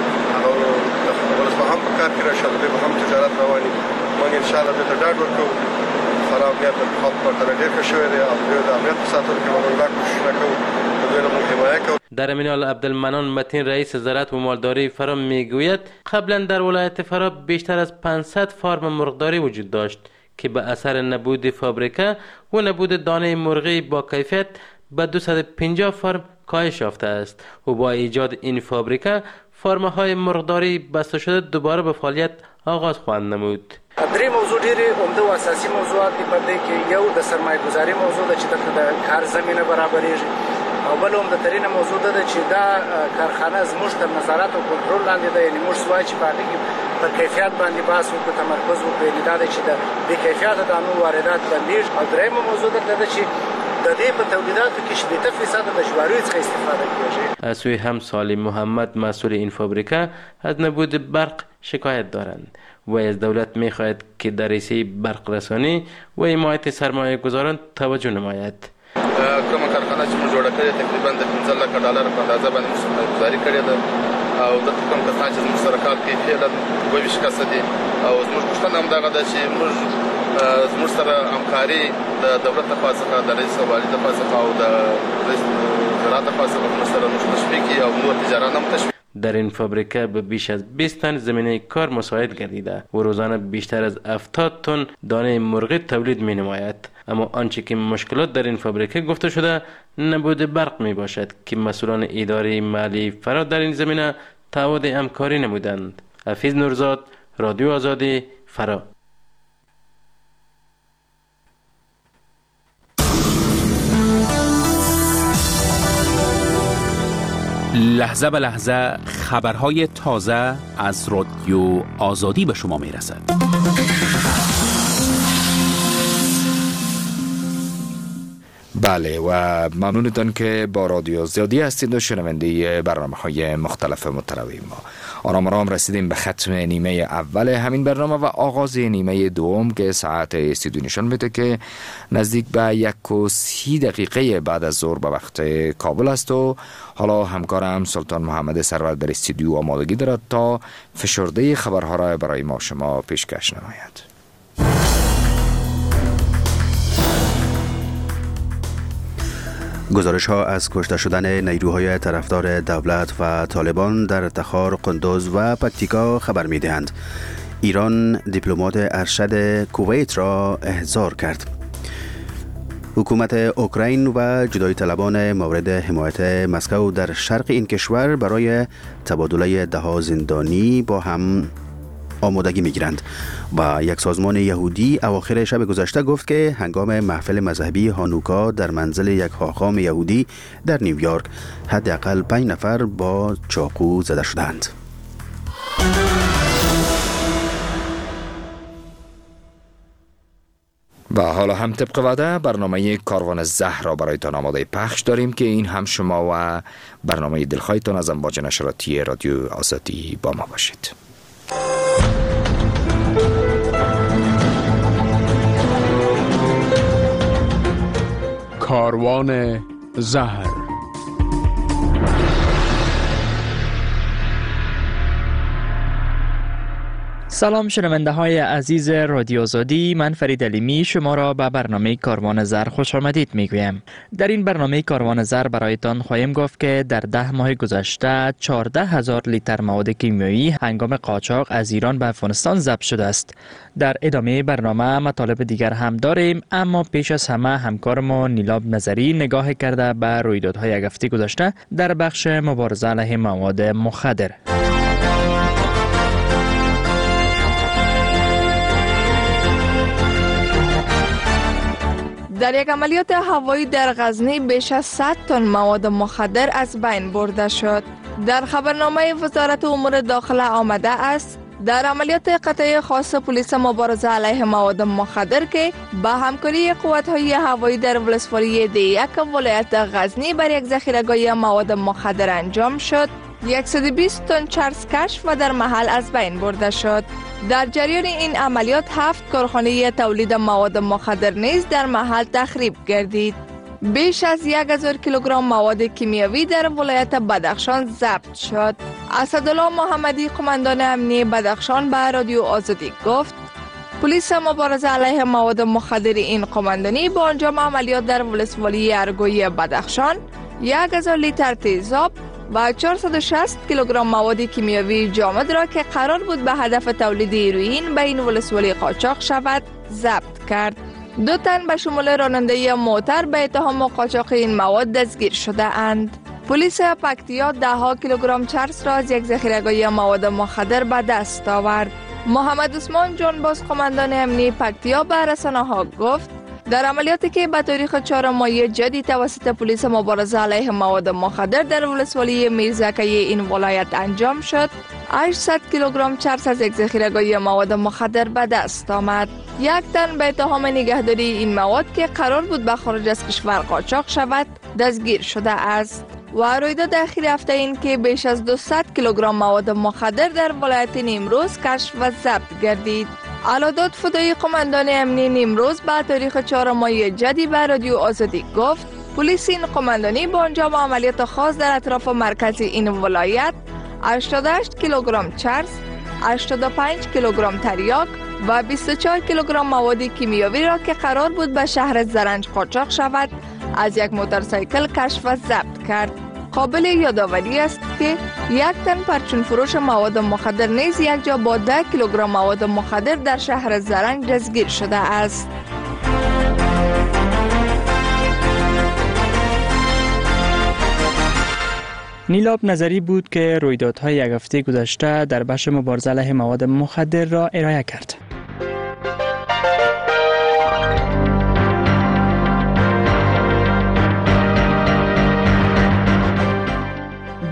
S25: ولس هم په کار کې راشي دوی به هم تجارت رواني موږ ان شاء الله د ډاډ ورکو فراه امنیت په خاطر پرته ډېر ښه شوی دی او د امنیت په ساتلو کې موږ لا کوشش وکړو دوی له موږ حمایت کوو.
S24: در امین حال عبدالمنان متین رئیس زراعت و مالداری فراه میگوید قبلا در ولایت فراه بیشتر از 500 فارم مرغداری وجود داشت که به اثر نبود فابریکه و نبود دانه مرغی با کیفیت به 250 فارم کاهش یافته است و با ایجاد این فابریکه فارم‌های مرغداری بسته شده دوباره به فعالیت آغاز خواهند نمود.
S22: درې موضوع ډېرې عمده او اساسي موضوعات دي په دې کې یو د سرمایه‌ګذاري موضوع ده چې د کار زمینه برابرېږي او بل عمده ترینه موضوع ده چې دا کارخانه زموږ تر نظارت او کنټرول لاندې ده، یعنی موږ سوای چې په هغې کې په کیفیت باندې بحث وکړو، تمرکز وکړو، یعنې دا ده چې د بې کیفیته دانو واردات بندېږي. او درېیمه موضوع ده چې د دې په تولیداتو کې 80% د جواریو څخه استفاده کېږي.
S24: از سوی هم سالم محمد مسئول این فابریکه از نبود برق شکایت دارند و از دولت می‌خواهد که در رسید برق رسانی و حمایت سرمایه گذاران توجه نماید.
S25: کومه کارخانه چې موږ جوړه کړې تقریبا د $15 په اندازه باندې موږ سرمایه گذاري کړې ده او د کوم کسان چې موږ سره کار کوي فعلا 22 کسه دي او زموږ پوښتنه همدغه ده چې زموږ سره همکاري د دولت لخوا څخه د رئیس والي لخوا څخه او د رئیس زراعت لخوا څخه موږ سره تشویق کړي او نور تجاران هم تشویق.
S24: در این فابریکه به بیش از 20 تن زمینه کار مساعد گردیده و روزانه بیشتر از 70 تن دانه مرغی تولید می نماید. اما آنچه که مشکلات در این فابریکه گفته شده نبود برق می باشد که مسئولان اداره مالی فراه در این زمینه تعهد همکاری نمودند. حفیظ نورزاد، رادیو آزادی، فراه.
S1: لحظه به لحظه خبرهای تازه از رادیو آزادی به شما میرسد.
S3: بله و ممنونتان که با رادیو آزادی هستید و شنونده برنامه‌های مختلف متنوع ما. آرام رسیدیم به ختم نیمه اول همین برنامه و آغاز نیمه دوم که ساعت استودیو نشان میده که نزدیک به 1:30 بعد از ظهر به وقت کابل است و حالا همکارم سلطان محمد سرور در استودیو آمادگی دارد تا فشرده خبرها را برای ما شما پیشکش نماید.
S2: گزارش ها از کشته شدن نیروهای طرفدار دولت و طالبان در تخار، قندوز و پکتیکا خبر می دهند. ایران دیپلمات ارشد کویت را احضار کرد. حکومت اوکراین و جدایی طلبان مورد حمایت مسکو در شرق این کشور برای تبادله 10 زندانی با هم آمادگی میگیرند و یک سازمان یهودی اواخر شب گذشته گفت که هنگام محفل مذهبی هانوکا در منزل یک حاخام یهودی در نیویورک حداقل 5 نفر با چاقو زده شدند.
S3: و حالا هم طبق وعده برنامه کاروان زهر را برایتان آماده پخش داریم که این هم شما و برنامه دلخواهتان از امواج نشراتی رادیو آزادی با ما باشید.
S4: کاروان زهر.
S11: سلام شنونده های عزیز رادیو آزادی، من فرید علیمی شما را به برنامه کاروان زر خوش آمدید میگویم. در این برنامه کاروان زر برایتان خواهیم گفت که در 10 ماه گذشته 14,000 لیتر مواد کیمیایی هنگام قاچاق از ایران به افغانستان ضبط شده است. در ادامه برنامه مطالب دیگر هم داریم، اما پیش از همه همکار ما نیلاب نظری نگاه کرده به رویدادهای یک هفته گذشته در بخش مبارزه علیه مواد مخدر.
S5: در یک عملیات هوایی در غزنی بیش از 100 تن مواد مخدر از بین برده شد. در خبرنامه وزارت امور داخله آمده است در عملیات قطعه خاص پلیس مبارزه علیه مواد مخدر که با همکاری قوت‌های هوایی در ولسوالی دیک ولایت غزنی بر یک ذخیره‌گاه مواد مخدر انجام شد، 120 تن چرس کشف و در محل از بین برده شد. در جریان این عملیات 7 کارخانه تولید مواد مخدر نیز در محل تخریب گردید. بیش از 1000 کیلوگرم مواد کیمیاوی در ولایت بدخشان ضبط شد. اسدالله محمدی قماندان امنیه بدخشان به رادیو آزادی گفت پلیس مبارزه علیه مواد مخدر این قماندانی با انجام عملیات در ولسوالی ارگوی بدخشان 1000 لیتر تیزاب و 460 کیلوگرم مواد کیمیاوی جامد را که قرار بود به هدف تولید هیروئین به این ولسوالی قاچاق شود ضبط کرد. 2 تن به شمول راننده موتر به اتهام قاچاق این مواد دستگیر شده اند. پلیس پکتیا 10 کیلوگرم چرس را از یک ذخیره‌گاه مواد مخدر به دست آورد. محمد عثمان جانباز قماندان امنیه پکتیا به رسانه‌ها گفت در عملیاتی که به تاریخ 4 مایع جدی توسط پلیس مبارزه علیه مواد مخدر در ولسوالی میرزکه این ولایت انجام شد، 800 کیلوگرم چرس از یک ذخیره‌گاه مواد مخدر به دست آمد. 1 تن به اتهام نگهداری این مواد که قرار بود به خارج از کشور قاچاق شود دستگیر شده است. و رویداد اخیر هفته این که بیش از 200 کیلوگرم مواد مخدر در ولایت نیمروز کشف و ضبط گردید. علاداد فدایی قماندان امنیه نیمروز به تاریخ 4 مایع جدی به رادیو آزادی گفت پلیس این قماندانی با انجام عملیات خاص در اطراف مرکز این ولایت 88 کیلوگرم چرس، 85 کیلوگرم تریاک و 24 کیلوگرم مواد کیمیاوی را که قرار بود به شهر زرنج قاچاق شود از یک موتورسایکل کشف و ضبط کرد. قابل یادآوری است که 1 تن پرچون فروش مواد مخدر نیز یک جا با 10 کیلوگرم مواد مخدر در شهر زرنج دستگیر شده است.
S11: نیلاب نظری بود که رویدادهای یک هفته گذشته در بخش مبارزه علیه مواد مخدر را ارائه کرد.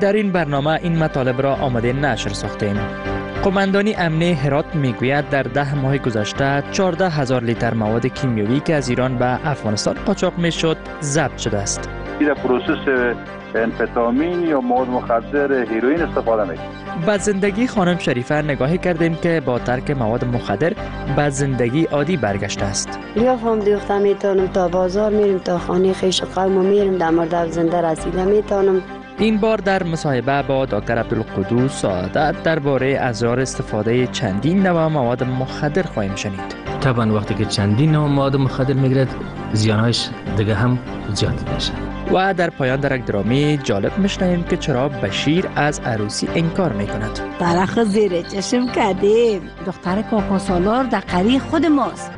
S11: در این برنامه این مطالب را آماده نشر ساختیم. قماندانی امنی هرات میگوید در 10 ماه گذشته 14,000 لیتر مواد کیمیایی که از ایران به افغانستان قاچاق میشد ضبط شده است.
S6: در پروسس انفتامین یا مواد مخدر هیروئین استفاده میشه.
S11: به زندگی خانم شریفه نگاهی کردیم که با ترک مواد مخدر به زندگی عادی برگشته است.
S7: لیافم دوخته میتونم، تا بازار میریم، تا خانه خویش قوم میریم، در مورد زنده رسیده میتونم.
S11: این بار در مصاحبه با دکتر عبدالقدوس سعادت درباره اسرار استفاده چندین نوع مواد مخدر خواهیم شنید.
S8: طبعا وقتی که چندین نوع مواد مخدر میگیرد زیانهایش دیگه هم زیاد میشه.
S11: و در پایان درک درامی جالب میشنویم که چرا بشیر از عروسی انکار میکند.
S9: برخ زیر چشم کردیم، دختر کاکا سالار در قریه خود ماست.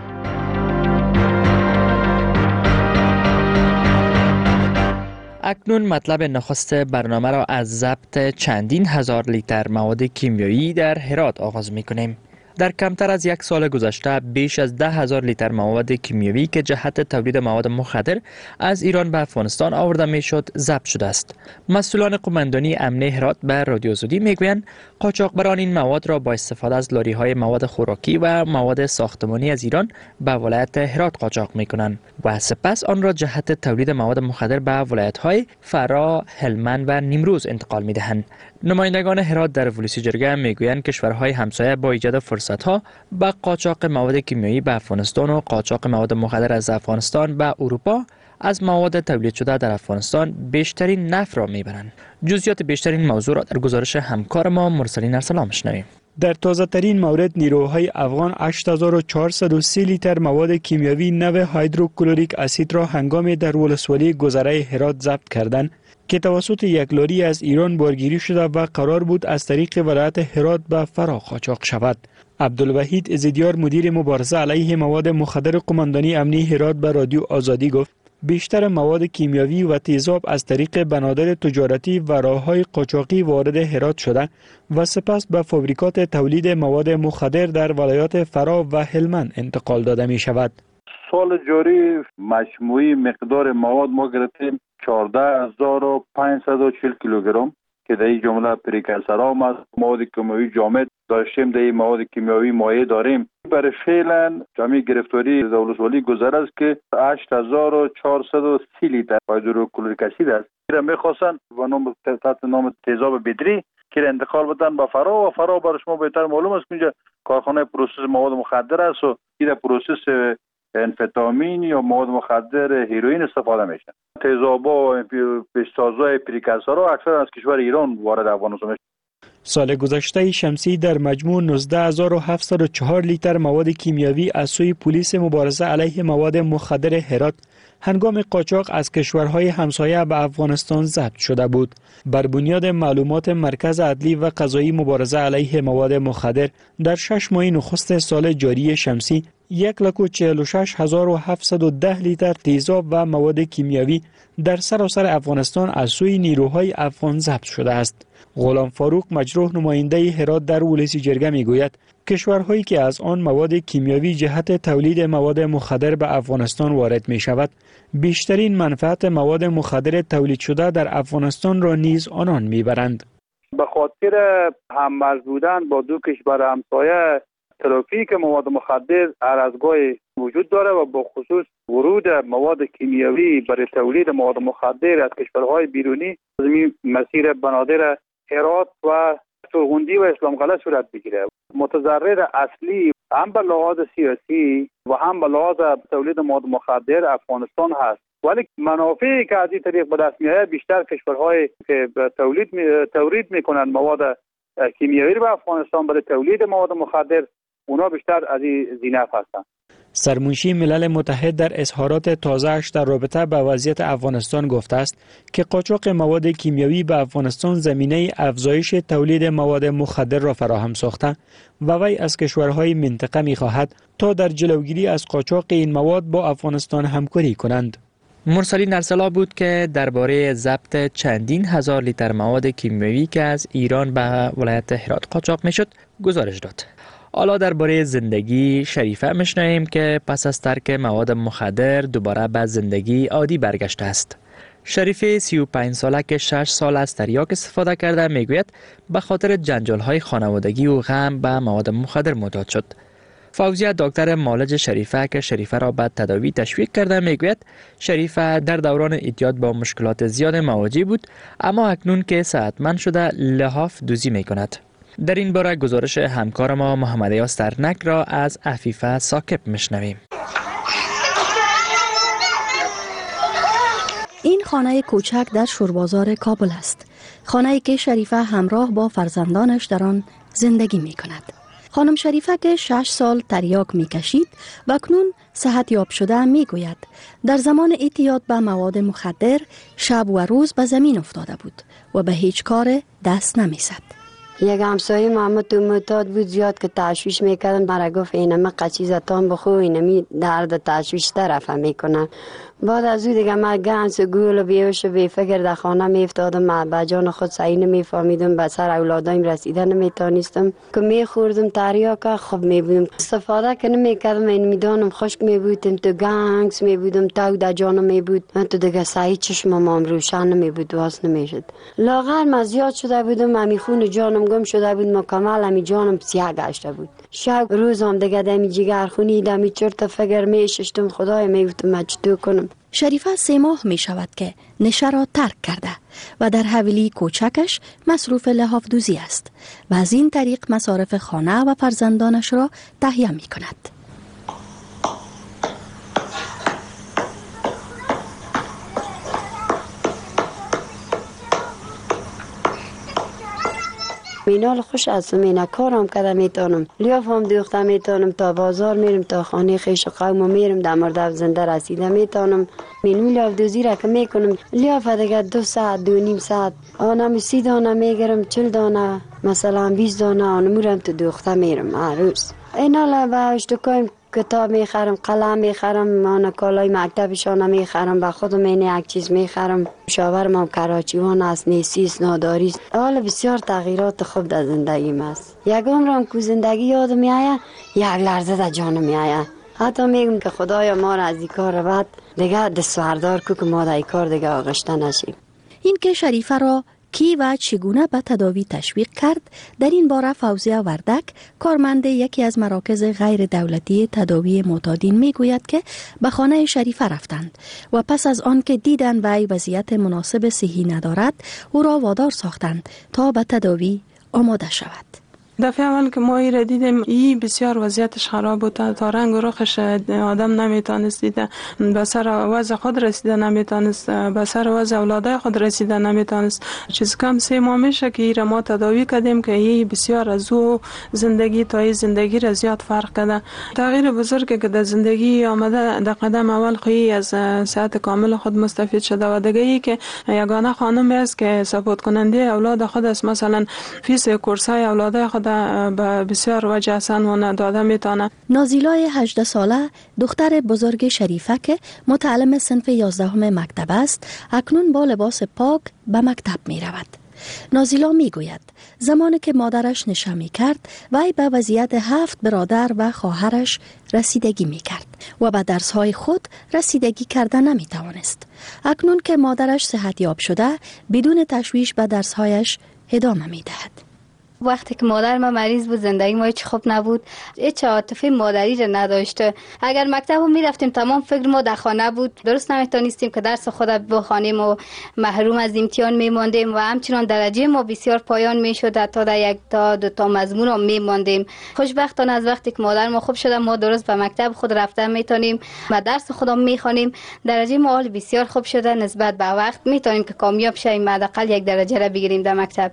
S11: اکنون مطلب نخست برنامه را از ضبط چندین هزار لیتر مواد کیمیایی در هرات آغاز میکنیم. در کمتر از 1 سال گذشته بیش از 10,000 لیتر مواد کیمیایی که جهت تولید مواد مخدر از ایران به افغانستان آورده میشد ضبط شده است. مسئولان قماندانی امنی هرات به رادیو آزادی میگویند قاچاقبران این مواد را با استفاده از لاری‌های مواد خوراکی و مواد ساختمانی از ایران به ولایت هرات قاچاق میکنند و سپس آن را جهت تولید مواد مخدر به ولایت‌های فرا، هلمند و نیمروز انتقال میدهند. نمایندگان هرات در ولسی جرگه میگویند کشورهای همسایه با ایجاد فرصت‌ها به قاچاق مواد کیمیایی به افغانستان و قاچاق مواد مخدر از افغانستان به اروپا از مواد تولید شده در افغانستان بیشترین نفع را میبرند. جزئیات بیشتر این موضوع را در گزارش همکار ما مرسلین ارسلان شنویم.
S10: در تازه ترین مورد نیروهای افغان 8430 لیتر مواد کیمیایی نو هیدروکلوریک اسید را هنگام در ولسوالی گذره هرات ضبط کردند که توسط یک لاری از ایران بارگیری شده و قرار بود از طریق ولایت هرات به فرا قاچاق شود. عبدالوحید ازیدیار مدیر مبارزه علیه مواد مخدر قماندانی امنی هرات به رادیو آزادی گفت بیشتر مواد کیمیایی و تیزاب از طریق بنادر تجارتی و راه‌های قاچاقی وارد هرات شده و سپس به فابریکات تولید مواد مخدر در ولایات فرا و هلمند انتقال داده می شود.
S6: سال جاری مجموعی مقدار مواد ما گرفتیم 14540 کیلوگرم که در این جمله پریکرسرام است، مواد کیمیایی جامد داشتیم، در این مواد کیمیایی مایع داریم. برای فعلا جمعی گرفتاری در ولسوالی گذر است که 8430 لیتر هیدروکلوریک اسید است. را می‌خواستن و نام تیزاب بدری که انتقال بدن به فرا و فرا برای شما بهتر معلوم است که اینجا کارخانه پروسس مواد مخدر است و این پروسس انفتامین یا مواد مخدر هیروئین استفاده میشه. تیزابا و پیشتازهای پریکرسورها اکثر از کشور ایران وارد افغانستان میشه.
S10: سال گذشته شمسی در مجموع 19704 لیتر مواد کیمیایی از سوی پلیس مبارزه علیه مواد مخدر هرات هنگام قاچاق از کشورهای همسایه به افغانستان ضبط شده بود. بر بنیاد معلومات مرکز عدلی و قضایی مبارزه علیه مواد مخدر در 6 ماه نخست سال جاری شمسی 1,46,710 لیتر تیزاب و مواد کیمیایی در سراسر افغانستان از سوی نیروهای افغان ضبط شده است. غلام فاروق مجروح نماینده هرات در ولسی جرگه میگوید کشورهایی که از آن مواد کیمیایی جهت تولید مواد مخدر به افغانستان وارد می شود بیشترین منفعت مواد مخدر تولید شده در افغانستان را نیز آنان میبرند.
S6: به خاطر هممرز بودن با دو کشور همسایه ترافیک مواد مخدر هر از گاهی وجود داره و با خصوص ورود مواد کیمیایی برای تولید مواد مخدر از کشورهای بیرونی از مسیر بنادر هرات و سرغندی و اسلام قلعه صورت بگیره. متضرر اصلی هم به لحاظ سیاسی و هم به لحاظ تولید مواد مخدر افغانستان هست، ولی منافعی که از این طریق به دست میآید بیشتر کشورهایی که تولید میکنند مواد کیمیایی به افغانستان برای تولید مواد مخدر اونا بیشتر از این زینف هستند.
S10: سرمنشی ملل متحد در اظهارات تازه‌اش در رابطه با وضعیت افغانستان گفته است که قاچاق مواد کیمیایی به افغانستان زمینه افزایش تولید مواد مخدر را فراهم ساخته و وی از کشورهای منطقه می‌خواهد تا در جلوگیری از قاچاق این مواد با افغانستان همکاری کنند.
S11: مرسلین ارسلا بود که درباره ضبط چندین هزار لیتر مواد کیمیایی که از ایران به ولایت هرات قاچاق می‌شد گزارش داد. حالا درباره زندگی شریفه میشنویم که پس از ترک مواد مخدر دوباره به زندگی عادی برگشته است. شریف 35 ساله که 6 سال از تریاک استفاده کرده میگوید به خاطر جنجال‌های خانوادگی و غم به مواد مخدر معتاد شد. فوزیه دکتر معالج شریفه که شریفه را به تداوی تشویق کرده میگوید شریفه در دوران اعتیاد با مشکلات زیاد مواجه بود، اما اکنون که صحتمند شده لحاف دوزی میکند. در این باره گزارش همکار ما محمد یاس ترنک را از عفیفه ثاقب میشنویم.
S12: این خانه کوچک در شوربازار کابل است. خانه‌ای که شریفه همراه با فرزندانش در آن زندگی می کند. خانم شریفه که 6 سال تریاک می کشید و اکنون صحت یاب شده می گوید در زمان اعتیاد به مواد مخدر شب و روز به زمین افتاده بود و به هیچ کار دست نمی زد.
S7: یک همسایه محمد تو معتاد بود زیاد که تشویش میکردن، برای گفت اینمه قچیزتان بخو، اینمی درد تشویش طرف میکنن. بعد از او دیگه من گنس گول و بیوش و بی فکر در خانه میفتادم، من به جان خود صحیح نمیفهمیدم، به سر اولادایم رسیده نمیتانستم که میخوردم تریاک خوب میبودم، استفاده که نمیکردم، این میدانم خشک میبودم، تو گنگس میبودم، تو در جانم میبود، من تو دیگه صحیح چشمم روشن نمیبود، واس نمیشد. لاغر من زیاد شده بودم، همی خون جانم گم شده بود، مکمل همی جانم سیاه گشته بود. شب روزم دیگه دمی جگر خونی دمی چرت فکر میششتم، خدای میگفتم من چطور کنم.
S12: شریفه 3 ماه می شود که نشه را ترک کرده و در حویلی کوچکش مصروف لحاف دوزی است و از این طریق مصارف خانه و فرزندانش را تهیه می کند.
S7: مینال خوش هستم، اینه کارم کده میتونم، لیافم دوخته میتونم، تا بازار میرم، تا خانه خیش قوم میرم، در مورد زنده رسیده میتونم. مینو لیاف دوزی را که میکنم، لیاف دیگه 2 ساعت 2.5 ساعت آنم 30 دانه میگیرم، 40 دانه مثلا 20 دانه آنمورم تو دوخته میرم هر روز. اینا به اشتکایم کتاب میخرم، قلم میخرم، من کالای مکتبشان میخرم، به خودم اینه یک چیز میخرم. شاورم هم کراچیوان است، نیسیست، ناداریست. حالا بسیار تغییرات خوب در زندگیم است. یک عمرم که زندگی یاد میآید، یک لحظه در جان میآید. حتی میگم که خدایا ما را از این کار بعد دیگه دستوردار که ما در این کار دیگه آغشته نشیم.
S12: این که شریفه را کی و چگونه به تداوی تشویق کرد، در این باره فوزیه وردک کارمند یکی از مراکز غیر دولتی تداوی معتادین میگوید که به خانه شریفه رفتند و پس از آن که دیدند وی وضعیت مناسب صحی ندارد، او را وادار ساختند تا به تداوی آماده شود.
S13: دفعه اول که ما ای را دیدیم، ای بسیار وضعیتش خراب بود، تا رنگ و رخش آدم نمیتونست دیده، به سر وضع خود رسیده نمیتونست، به سر وضع اولادای خود رسیده نمیتونست. چیز کم 3 ماه میشه که ای را ما تداوی کردیم که ای بسیار از او زندگی تا ای زندگی را زیاد فرق کرده. تغییر بزرگی که در زندگی آمده، در قدم اول خویی از صحت کامل خود مستفید شده و دیگه ای که یگانه خانمی است که سپورت کننده اولاد خود است، مثلا فیس کورسای اولادای خود به بسیار وجه سن داده میتونه.
S12: نازیلای 18 ساله دختر بزرگ شریفه که متعلم صنف 11 مکتب است، اکنون با لباس پاک به مکتب می رود. نازیلا می گوید زمانی که مادرش نشه می کرد، وی به وضعیت 7 برادر و خواهرش رسیدگی می کرد و به درسهای خود رسیدگی کرده نمی توانست. اکنون که مادرش صحت یاب شده، بدون تشویش به درسهایش ادامه می دهد.
S14: وقتی که مادر ما مریض بود، زندگی ما هیچ خوب نبود، هیچ عاطفه مادری را نداشته. اگر مکتب می رفتیم تمام فکر ما در خانه بود، درست نمیتونستیم که درس خود بخوانیم و محروم از امتحان میماندیم و همچنان درجه ما بسیار پایان میشد، تا در 1 تا 2 تا مضمون هم میماندیم. خوشبختانه از وقتی که مادر ما خوب شده، ما درست به مکتب خود رفتن میتونیم و درس خودم میخوانیم. درجه ما حال بسیار خوب شده، نسبت به وقت میتونیم که کامیاب شویم، حداقل 1 درجه را بگیریم در مکتب.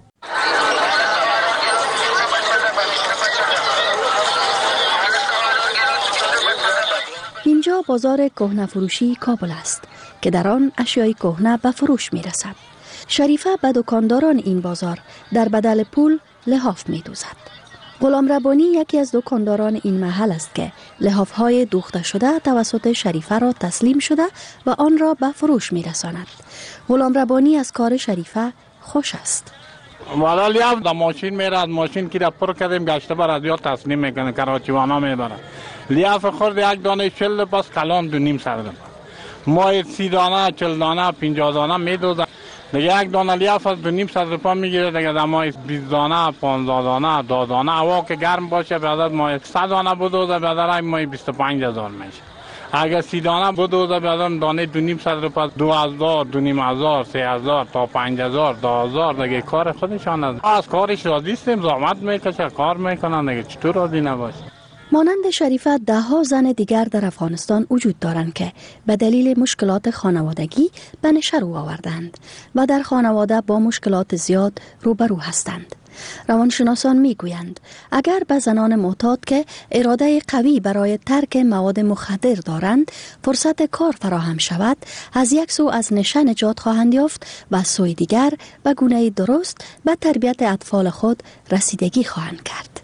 S12: اینجا بازار کهنه فروشی کابل است که در آن اشیای کهنه به فروش می رسد. شریفه به دکانداران این بازار در بدل پول لحاف می دوزد. غلام ربانی یکی از دکانداران این محل است که لحاف‌های دوخته شده توسط شریفه را تسلیم شده و آن را به فروش می رساند. غلام ربانی از کار شریفه خوش است.
S15: والا لیاف در ماشین میره، از ماشین که را پر کردیم گشته بر از یاد تسلیم میکنه، کراچیوانا میبره. لیاف خورد 1 دانه 40 پس کلان 2.5 سر. ما 30 دانه 40 دانه 50 دانه میدوزه دیگه. یک دانه لیاف از 2.5 روپیه میگیره دیگه. در ما 20 دانه 15 دانه 10 دانه هوا که گرم باشه بعد ما 100 دانه بدوزه بعد ما 25000 میشه. اگر 30 دانه بدوزه بعد دانه 2.5 روپیه 2000 2.5 3000 تا 5000 10000 دیگه کار خودشان است. از کارش راضی هستیم، زحمت میکشه کار میکنن دیگه، چطور راضی نباشه.
S12: مانند شریفه ده ها زن دیگر در افغانستان وجود دارند که به دلیل مشکلات خانوادگی به نشه رو آوردند و در خانواده با مشکلات زیاد روبرو هستند. روانشناسان میگویند اگر به زنان معتاد که اراده قوی برای ترک مواد مخدر دارند فرصت کار فراهم شود، از یک سو از نشه نجات خواهند یافت و از سوی دیگر به گونه درست به تربیت اطفال خود رسیدگی خواهند کرد.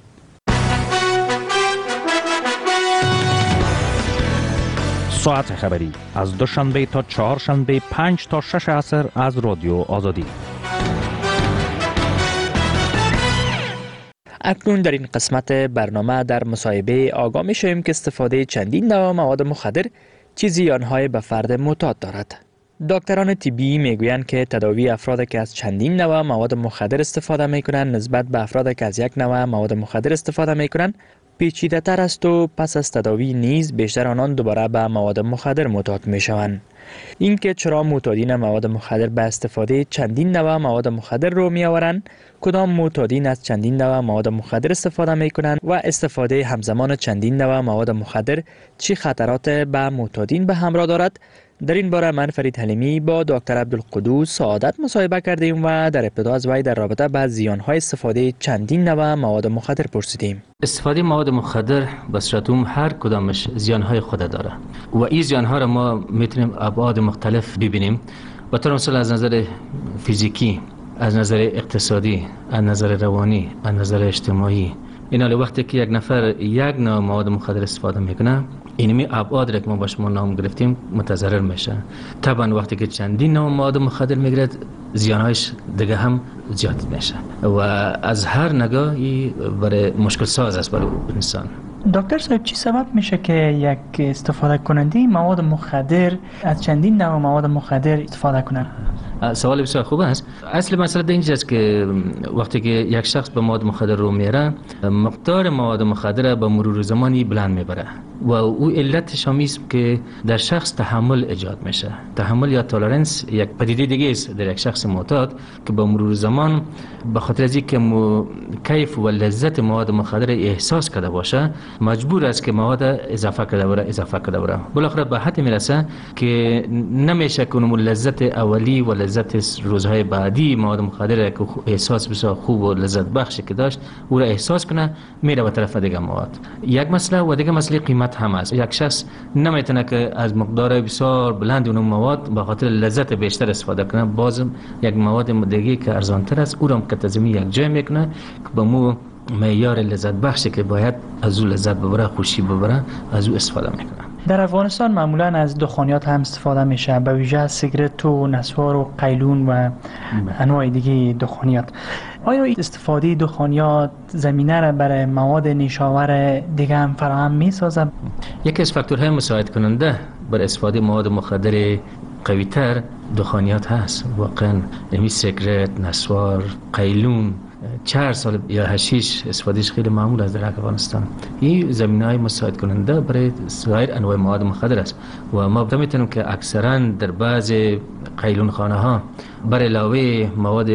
S16: ساعت خبری از دوشنبه تا چهارشنبه 5 تا 6 عصر از رادیو آزادی.
S11: اکنون در این قسمت برنامه در مصاحبه آگاه می‌شویم که استفاده چندین نوع مواد مخدر چه زیان‌های به فرد معتاد دارد. دکتران طبی میگویند که تداوی افرادی که از چندین نوع مواد مخدر استفاده میکنند نسبت به افرادی که از یک نوع مواد مخدر استفاده میکنند پیچیده تر است و پس از تداوی نیز بیشتر آنان دوباره به مواد مخدر معتاد می شوند. اینکه چرا معتادین مواد مخدر به استفاده چندین نوع مواد مخدر رو می آورند، کدام معتادین از چندین نوع مواد مخدر استفاده می کنند و استفاده همزمان چندین نوع مواد مخدر چه خطرات به معتادین به همراه دارد، در این باره من فرید حلیمی با دکتر عبدالقدوس سعادت مصاحبه کردیم و در ابتدا از وی در رابطه با زیان‌های استفاده چندین نوع مواد مخدر پرسیدیم.
S8: استفاده مواد مخدر به صورت عام هر کدامش زیان‌های خود داره و این زیان‌ها را ما میتونیم ابعاد مختلف ببینیم. به طور مثال از نظر فیزیکی، از نظر اقتصادی، از نظر روانی، از نظر اجتماعی. اینا وقتی که یک نفر یک نوع مواد مخدر استفاده میکنه، اینمی ابعاد را که ما با شما نام گرفتیم متضرر میشه. طبعا وقتی که چندین نوع مواد مخدر میگیرد زیانهایش دیگه هم زیاد میشه و از هر نگاهی برای مشکل ساز است برای انسان.
S10: دکتر صاحب چی سبب میشه که یک استفاده کننده مواد مخدر از چندین نوع مواد مخدر استفاده کنه؟
S8: سوال بسیار خوب است. اصل مسئله در اینجاست که وقتی که یک شخص به مواد مخدر رو میره، مقدار مواد مخدر به مرور زمانی بلند میبره و او علتش هم است که در شخص تحمل ایجاد میشه. تحمل یا تولرنس یک پدیده دیگه است در یک شخص معتاد که به مرور زمان به خاطر از اینکه کیف و لذت مواد مخدر احساس کرده باشه مجبور است که مواد اضافه کرده بره. بالاخره به حد میرسه که نمیشه که اون لذت اولی و لذت روزهای بعدی مواد مخدر که احساس بسیار خوب و لذت بخشی که داشت او را احساس کنه، میره به طرف دیگه مواد. یک مسئله و دیگه مسئله قیمت هم است. یک شخص نمیتونه که از مقدار بسیار بلند اون مواد به خاطر لذت بیشتر استفاده کنه. بازم یک مواد دیگه که ارزان تر است او را مکتزمی یک جای میکنه که به مو معیار لذت بخشی که باید از او لذت ببره، خوشی ببره، از او استفاده میکنه.
S10: در افغانستان معمولا از دخانیات هم استفاده میشه، به ویژه از سیگرت و نسوار و قیلون و انواع دیگه دخانیات. آیا استفاده دخانیات زمینه را برای مواد نیشاور دیگه هم فراهم میسازه؟
S8: یکی از فاکتورهای مساعد کننده بر استفاده مواد مخدر قوی‌تر دخانیات هست. واقعا یعنی سیگرت، نسوار، قیلون، 4 سال یا حشیش استفادهش خیلی معمول است در افغانستان. این زمینه‌های مساعد کننده برای سایر انواع مواد مخدر است و ما می‌تونیم که اکثرا در بعض قیلون خانه ها بر علاوه مواد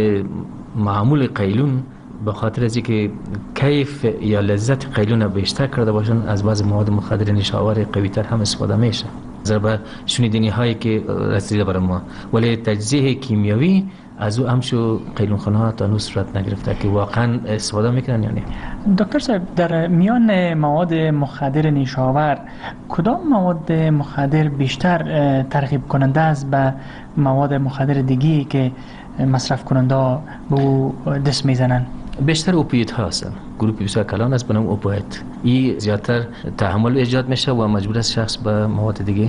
S8: معمول قیلون به خاطر از اینکه کیف یا لذت قیلون بیشتر کرده باشن از بعض مواد مخدر نیشاور قوی‌تر هم استفاده میشه. ضربه شنیدنی هایی که رسیده برای ما، ولی تجزیه کیمیایی از او همشو قیلون خانه ها تا هنوز صورت نگرفته که واقعا استفاده میکنن یا نه.
S10: دکتر صاحب در میان مواد مخدر نیشاور کدام مواد مخدر بیشتر ترغیب کننده است به مواد مخدر دیگی که مصرف کننده به او دست میزنن؟
S8: بیشتر اوپیات هستن. گروه بسیار کلان است به نام اوپیات. این زیادتر تحمل ایجاد میشه و مجبور است شخص به مواد دیگه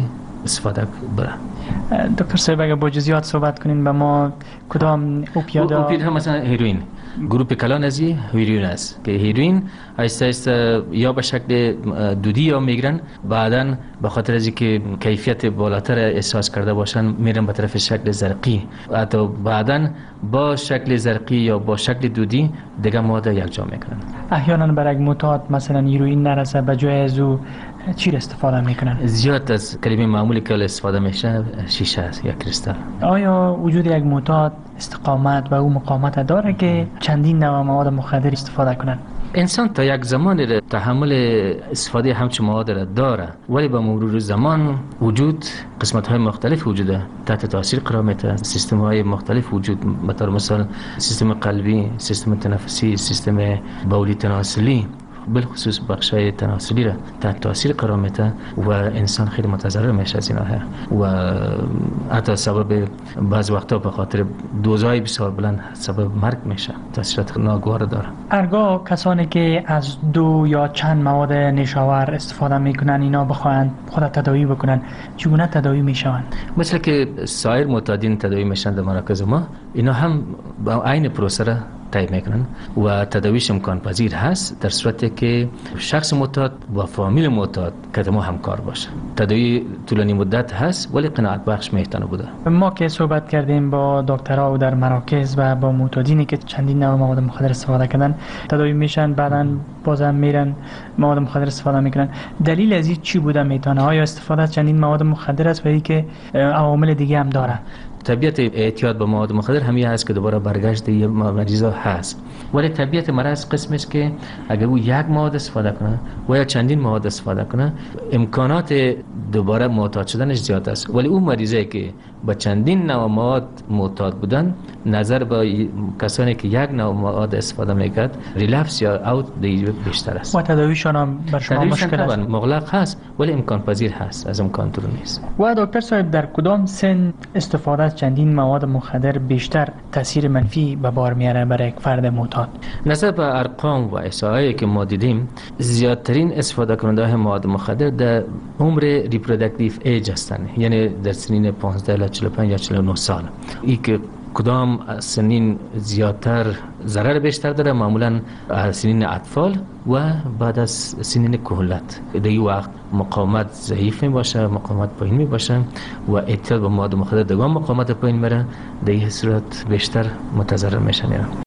S8: استفاده بره.
S11: دکتر صاحب اگه با جزئیات صحبت کنین به ما کدام اوپیادا؟
S8: اوپیاد هم مثلا هیروئین، گروپ کلان از هیروئین است که هیروئین آهسته آهسته یا به شکل دودی یا میگیرن، بعداً به خاطر از اینکه کیفیت بالاتر احساس کرده باشن میرن به طرف شکل زرقی، حتی بعداً با شکل زرقی یا با شکل دودی دیگه مواد یکجا میکنن.
S11: احیانا برای معتاد مثلا هیروئین نرسه، به جای از او چی را استفاده میکنن؟
S8: زیاد از کلمه معمولی که استفاده میشه شیشه است یا کریستال.
S11: آیا وجود یک معتاد استقامت و او مقاومت داره که چندین نوع مواد مخدر استفاده کنن؟
S8: انسان تا یک زمانی تحمل استفاده همچون مواد را داره، ولی با مرور زمان وجود قسمت های مختلف وجوده تحت تاثیر قرار میده. سیستم های مختلف وجود، به طور مثال سیستم قلبی، سیستم تنفسی، سیستم بولی تناسلی، بالخصوص بخشای تناسلی را تحت تاثیر قرار میده و انسان خیلی متضرر میشه از اینها و حتی سبب بعض وقتا به خاطر دوزهای بسیار بلند سبب مرگ میشه. تاثیرات ناگوار داره.
S11: ارگاه کسانی که از 2 یا چند مواد نشاور استفاده میکنن اینا بخواهند خود تداوی بکنن، چگونه تداوی میشوند؟
S8: مثل که سایر معتادین تداوی میشن در مراکز ما، اینا هم با عین پروسه طی میکنن و تداویش امکان پذیر هست در صورتی که شخص معتاد و فامیل معتاد که ما همکار باشه. تداوی طولانی مدت هست ولی قناعت بخش میتونه بوده.
S11: ما که صحبت کردیم با دکترها در مراکز و با معتادینی که چندین نوع مواد مخدر استفاده کردن تداوی میشن، بعداً بازم میرن مواد مخدر استفاده میکنن. دلیل از این چی بوده میتونه؟ آیا استفاده از چندین مواد مخدر است و اینکه عوامل دیگه هم داره؟
S8: طبیعت اعتیاد به مواد مخدر همین هست که دوباره برگشت یه مریض هست، ولی طبیعت مرض قسم است که اگر او یک مواد استفاده کنه و یا چندین مواد استفاده کنه امکانات دوباره معتاد شدنش زیاد است. ولی اون مریضی که با چندین نوع مواد معتاد بودن، نظر به کسانی که یک نوع مواد استفاده میکرد ریلپس یا اوت بیشتر است.
S11: و تداویشان هم بر شما مشکل است؟
S8: مغلق هست ولی امکان پذیر هست، از امکان دور نیست.
S11: و دکتر صاحب در کدام سن استفاده از چندین مواد مخدر بیشتر تاثیر منفی به بار میاره برای یک فرد معتاد؟
S8: نظر به ارقام و احصایه‌ای که ما دیدیم، زیادترین استفاده کننده های مواد مخدر در عمر ریپروداکتیو ایج هستند، یعنی در سنین 15 تا 45 یا 49 سال. این که کدام سنین زیادتر ضرر بیشتر داره؟ معمولا سنین اطفال و بعد از سنین کهولت. در این وقت مقاومت ضعیف می باشه، مقاومت پایین می باشه و اعتیاد به مواد مخدر دگاه مقاومت پایین میره، در این صورت بیشتر متضرر میشن.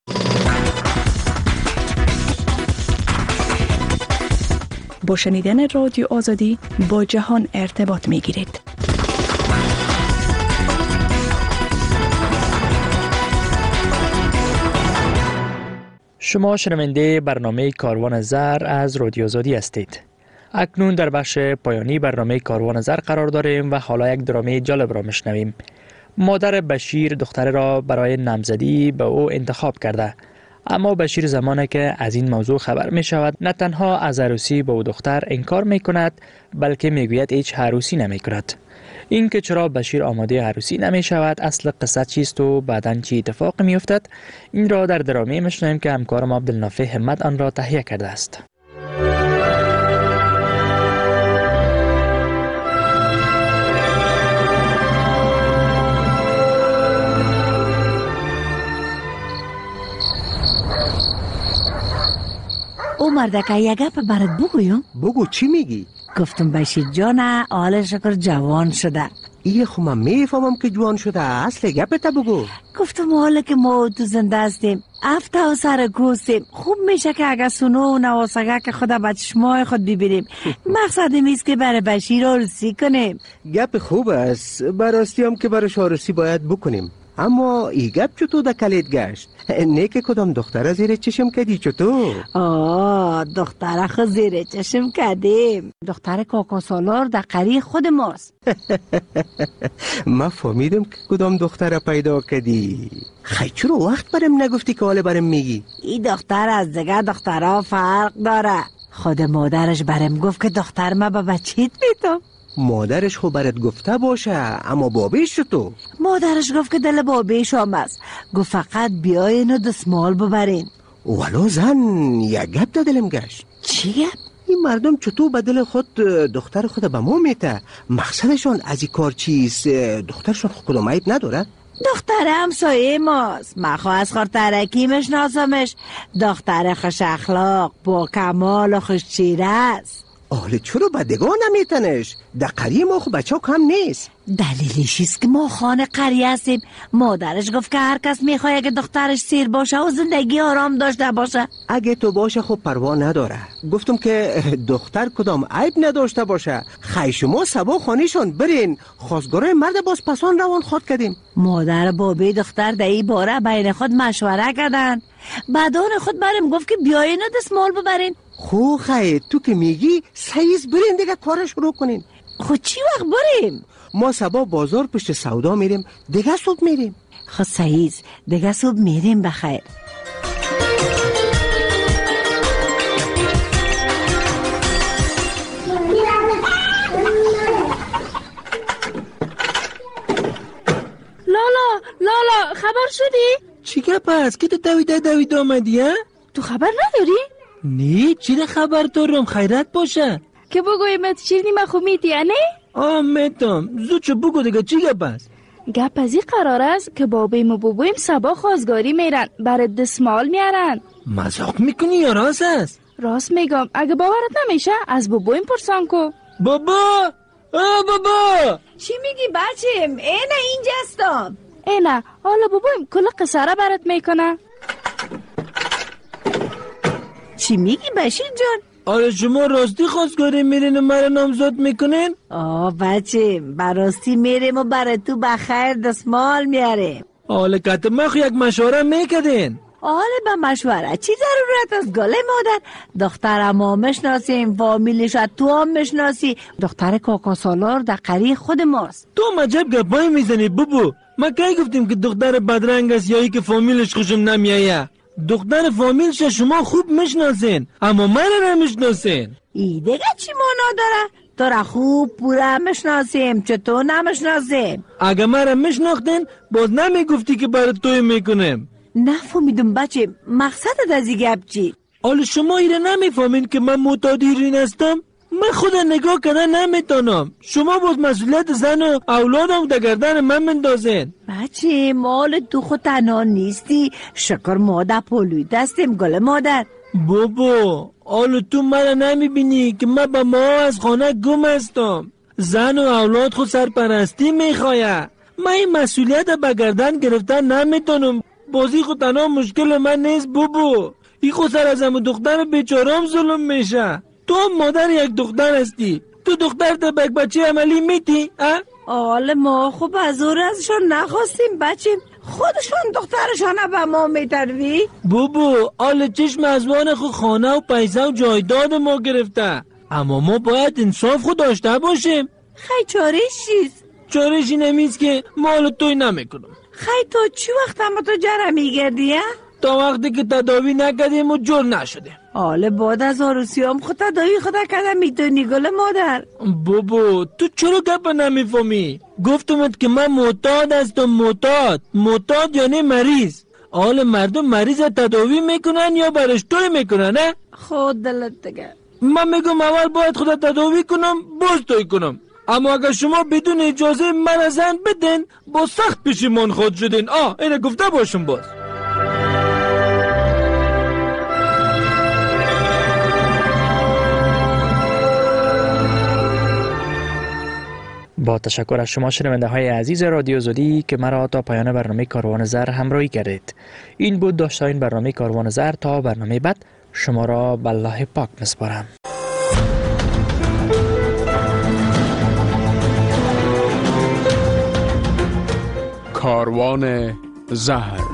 S18: با شنیدن رادیو آزادی با جهان ارتباط می گیرید.
S11: شما شنونده برنامه کاروان زر از رادیو آزادی هستید. اکنون در بخش پایانی برنامه کاروان زر قرار داریم و حالا یک درامه جالب را میشنویم. مادر بشیر دختر را برای نامزدی به او انتخاب کرده، اما بشیر زمانی که از این موضوع خبر می شود نه تنها از عروسی با او دختر انکار می کند، بلکه می گوید هیچ عروسی نمی کند. این که چرا بشیر آماده عروسی نمی شود، اصل قصه چیست و بعداً چی اتفاق می افتد، این را در درامه میشنویم که همکارم عبدالنافع همت آن را تهیه کرده است.
S9: او مردکه یک گپ برات بگویم؟
S19: بگو چی میگی؟
S9: گفتم بشیر جانه حال شکر جوان شده.
S19: ایه خو من میفهمم که جوان شده، اصل گپت بگو.
S9: گفتم حالا که ما تو زنده هستیم 7 تا سر کوستیم، خوب میشه که اگه سونو و نواسگه که خدا به چشمای خود ببینیم. مقصد میست که برای بشیر عروسی کنیم.
S19: گپ خوب است، براستی هم که برای عروسی باید بکنیم، اما ای گپ چطور در کلید گشت؟ نه که کدام دختر زیر چشم کدی چطور؟
S9: دختر خود زیر چشم کدیم، دختر کاکا سالار در قریه خود ماست.
S19: ما فهمیدم که کدام دختر پیدا کدی. خیلی چرا وقت برم نگفتی که حالا برم میگی؟
S9: این دختر از دیگه دخترها فرق داره. خود مادرش برم گفت که دختر ما به بچیت میتم.
S19: مادرش خو برات گفته باشه، اما بابیش تو؟
S9: مادرش گفت که دل بابیش هم است، گفت فقط بیاین و دستمال ببرین.
S19: ولو زن یک گپ دا دلم گشت.
S9: چی گپ؟
S19: این مردم چطور به دل خود دختر خود به ما میته؟ مقصدشان از این کار چیست؟ دخترشان کدام عیب نداره؟
S9: دختر همسایه ماست. من خواه از خورترکی میشناسمش. دختر خوش اخلاق، با کمال و خوش چیره است.
S19: حالا چرا بدگاه نمیتنش؟ در قریه ما خو بچه کم نیست.
S9: دلیلش است که ما خانه قریه هستیم. مادرش گفت که هر کس میخواد که دخترش سیر باشه و زندگی آرام داشته باشه.
S19: اگه تو باشه خب پروا نداره. گفتم که دختر کدام عیب نداشته باشه. خی شما سبا خانیشون برین. خواستگارای مرد باز پسان روان خود کردیم.
S9: مادر بابی دختر در این باره بین خود مشوره کردن. بعدان خود بریم گفت که بیاین و دستمال ببرین.
S19: خو خی تو که میگی سیز برین دیگه کارش شروع کنین.
S9: خود چی وقت بریم؟
S19: ما سبا بازار پشت سودا میریم، دیگه صبح میریم.
S9: خود سیز دیگه صبح میریم بخیر.
S17: لالا خبر شدی؟
S20: چی گپ است که تو دویده آمدی ها؟
S17: تو خبر نداری؟
S20: نه چی خبر دارم، خیرت باشه
S17: که بگویمت چیزی من خو میتی نه؟
S20: میتم زود چو بگو دیگه چی گپ است؟
S17: گپ از این قرار است که بابیم و بابویم سبا خواستگاری میرن، برای دستمال میارن.
S20: مذاق میکنی یا راست است؟
S17: راست میگم. اگه باورت نمیشه از بابویم پرسان کو.
S20: بابا بابا
S9: چی میگی بچم؟ اینه اینجا هستم.
S17: اینه حالا بابویم کل قصه را برات میکنه.
S9: چی میگی بشیر جان؟
S20: آره شما راستی خواستگاری میرین و مرا نامزد میکنین؟
S9: بچه براستی میریم و برای تو بخیر دستمال میاریم.
S20: حالا که ما یک مشوره میکدین.
S9: حالا به مشوره چی ضرورت است گله مادر؟ دختر ما میشناسیم، فامیلش تو هم میشناسی. دختر کاکا سالار در قریه خود ماست.
S20: تو مجب گپای میزنی بابو. ما کی گفتیم که دختر بدرنگ است یا ای که فامیلش خوشم نمیایه؟ دختر فامیلش شما خوب میشناسین اما من نمیشناسین.
S9: ای دیگه چی معنا داره؟ تو را خوب پورا میشناسیم، چطور نمیشناسیم؟
S20: اگه مرا میشناختین باز نمیگفتی که برای توی میکنم.
S9: نفهمیدم بچه مقصدت از این گپ چی؟
S20: حالا شما ایره نمیفهمین که من معتادیرین هستم؟ من خود نگاه کردن نمیتونم. شما باز مسئولیت زن و اولادم در گردن من مندازین.
S9: بچه مال تو خود تنها نیستی. شکر ما در پولوی دستیم گل مادر.
S20: بابا حالا تو مرا نمیبینی که من با ما از خانه گم هستم. زن و اولاد خود سرپرستی میخواه. من این مسئولیت به گردن گرفتن نمیتونم. بازی خود تنها مشکل من نیست بابا. این خود سر از همه دختر بیچارم ظلم میشه. تو هم مادر یک دختر هستی. تو دختر تا یک بچه عملی میتی؟
S9: حالا ما خوب از اور ازشان نخواستیم بچه. خودشان دخترشان به ما میتروی؟
S20: بابا حالا چشم ازوان خود خانه و پیسه و جایداد ما گرفته. اما ما باید انصاف خود داشته باشیم.
S9: خی چارش چیست؟
S20: چارش این همیست که ما حالا توی نمیکنم.
S9: خی تو چی وقت اما تو جره میگردی؟
S20: تا وقتی که تداوی نکردیم و جور نشده.
S9: حالا بعد از عروسیام خود تداوی خدا کردم میتونی گل مادر.
S20: بابا تو چرا گپ نمیفهمی؟ گفتمت که من معتاد هستم. معتاد یعنی مریض. حالا مردم مریض تداوی میکنن یا برش توی میکنن نه؟
S9: خود دلت دیگه.
S20: من میگم اول باید خدا تداوی کنم باز توی کنم. اما اگر شما بدون اجازه من زن بدین با سخت پشیمان خود شدین. اینه گفته باشم باز.
S11: با تشکر از شما شنونده های عزیز رادیو زودی که مرا تا پایان برنامه کاروان زر همراهی کردید. این بود داشتین برنامه کاروان زر. تا برنامه بعد شما را به الله پاک میسپارم.
S4: کاروان زهر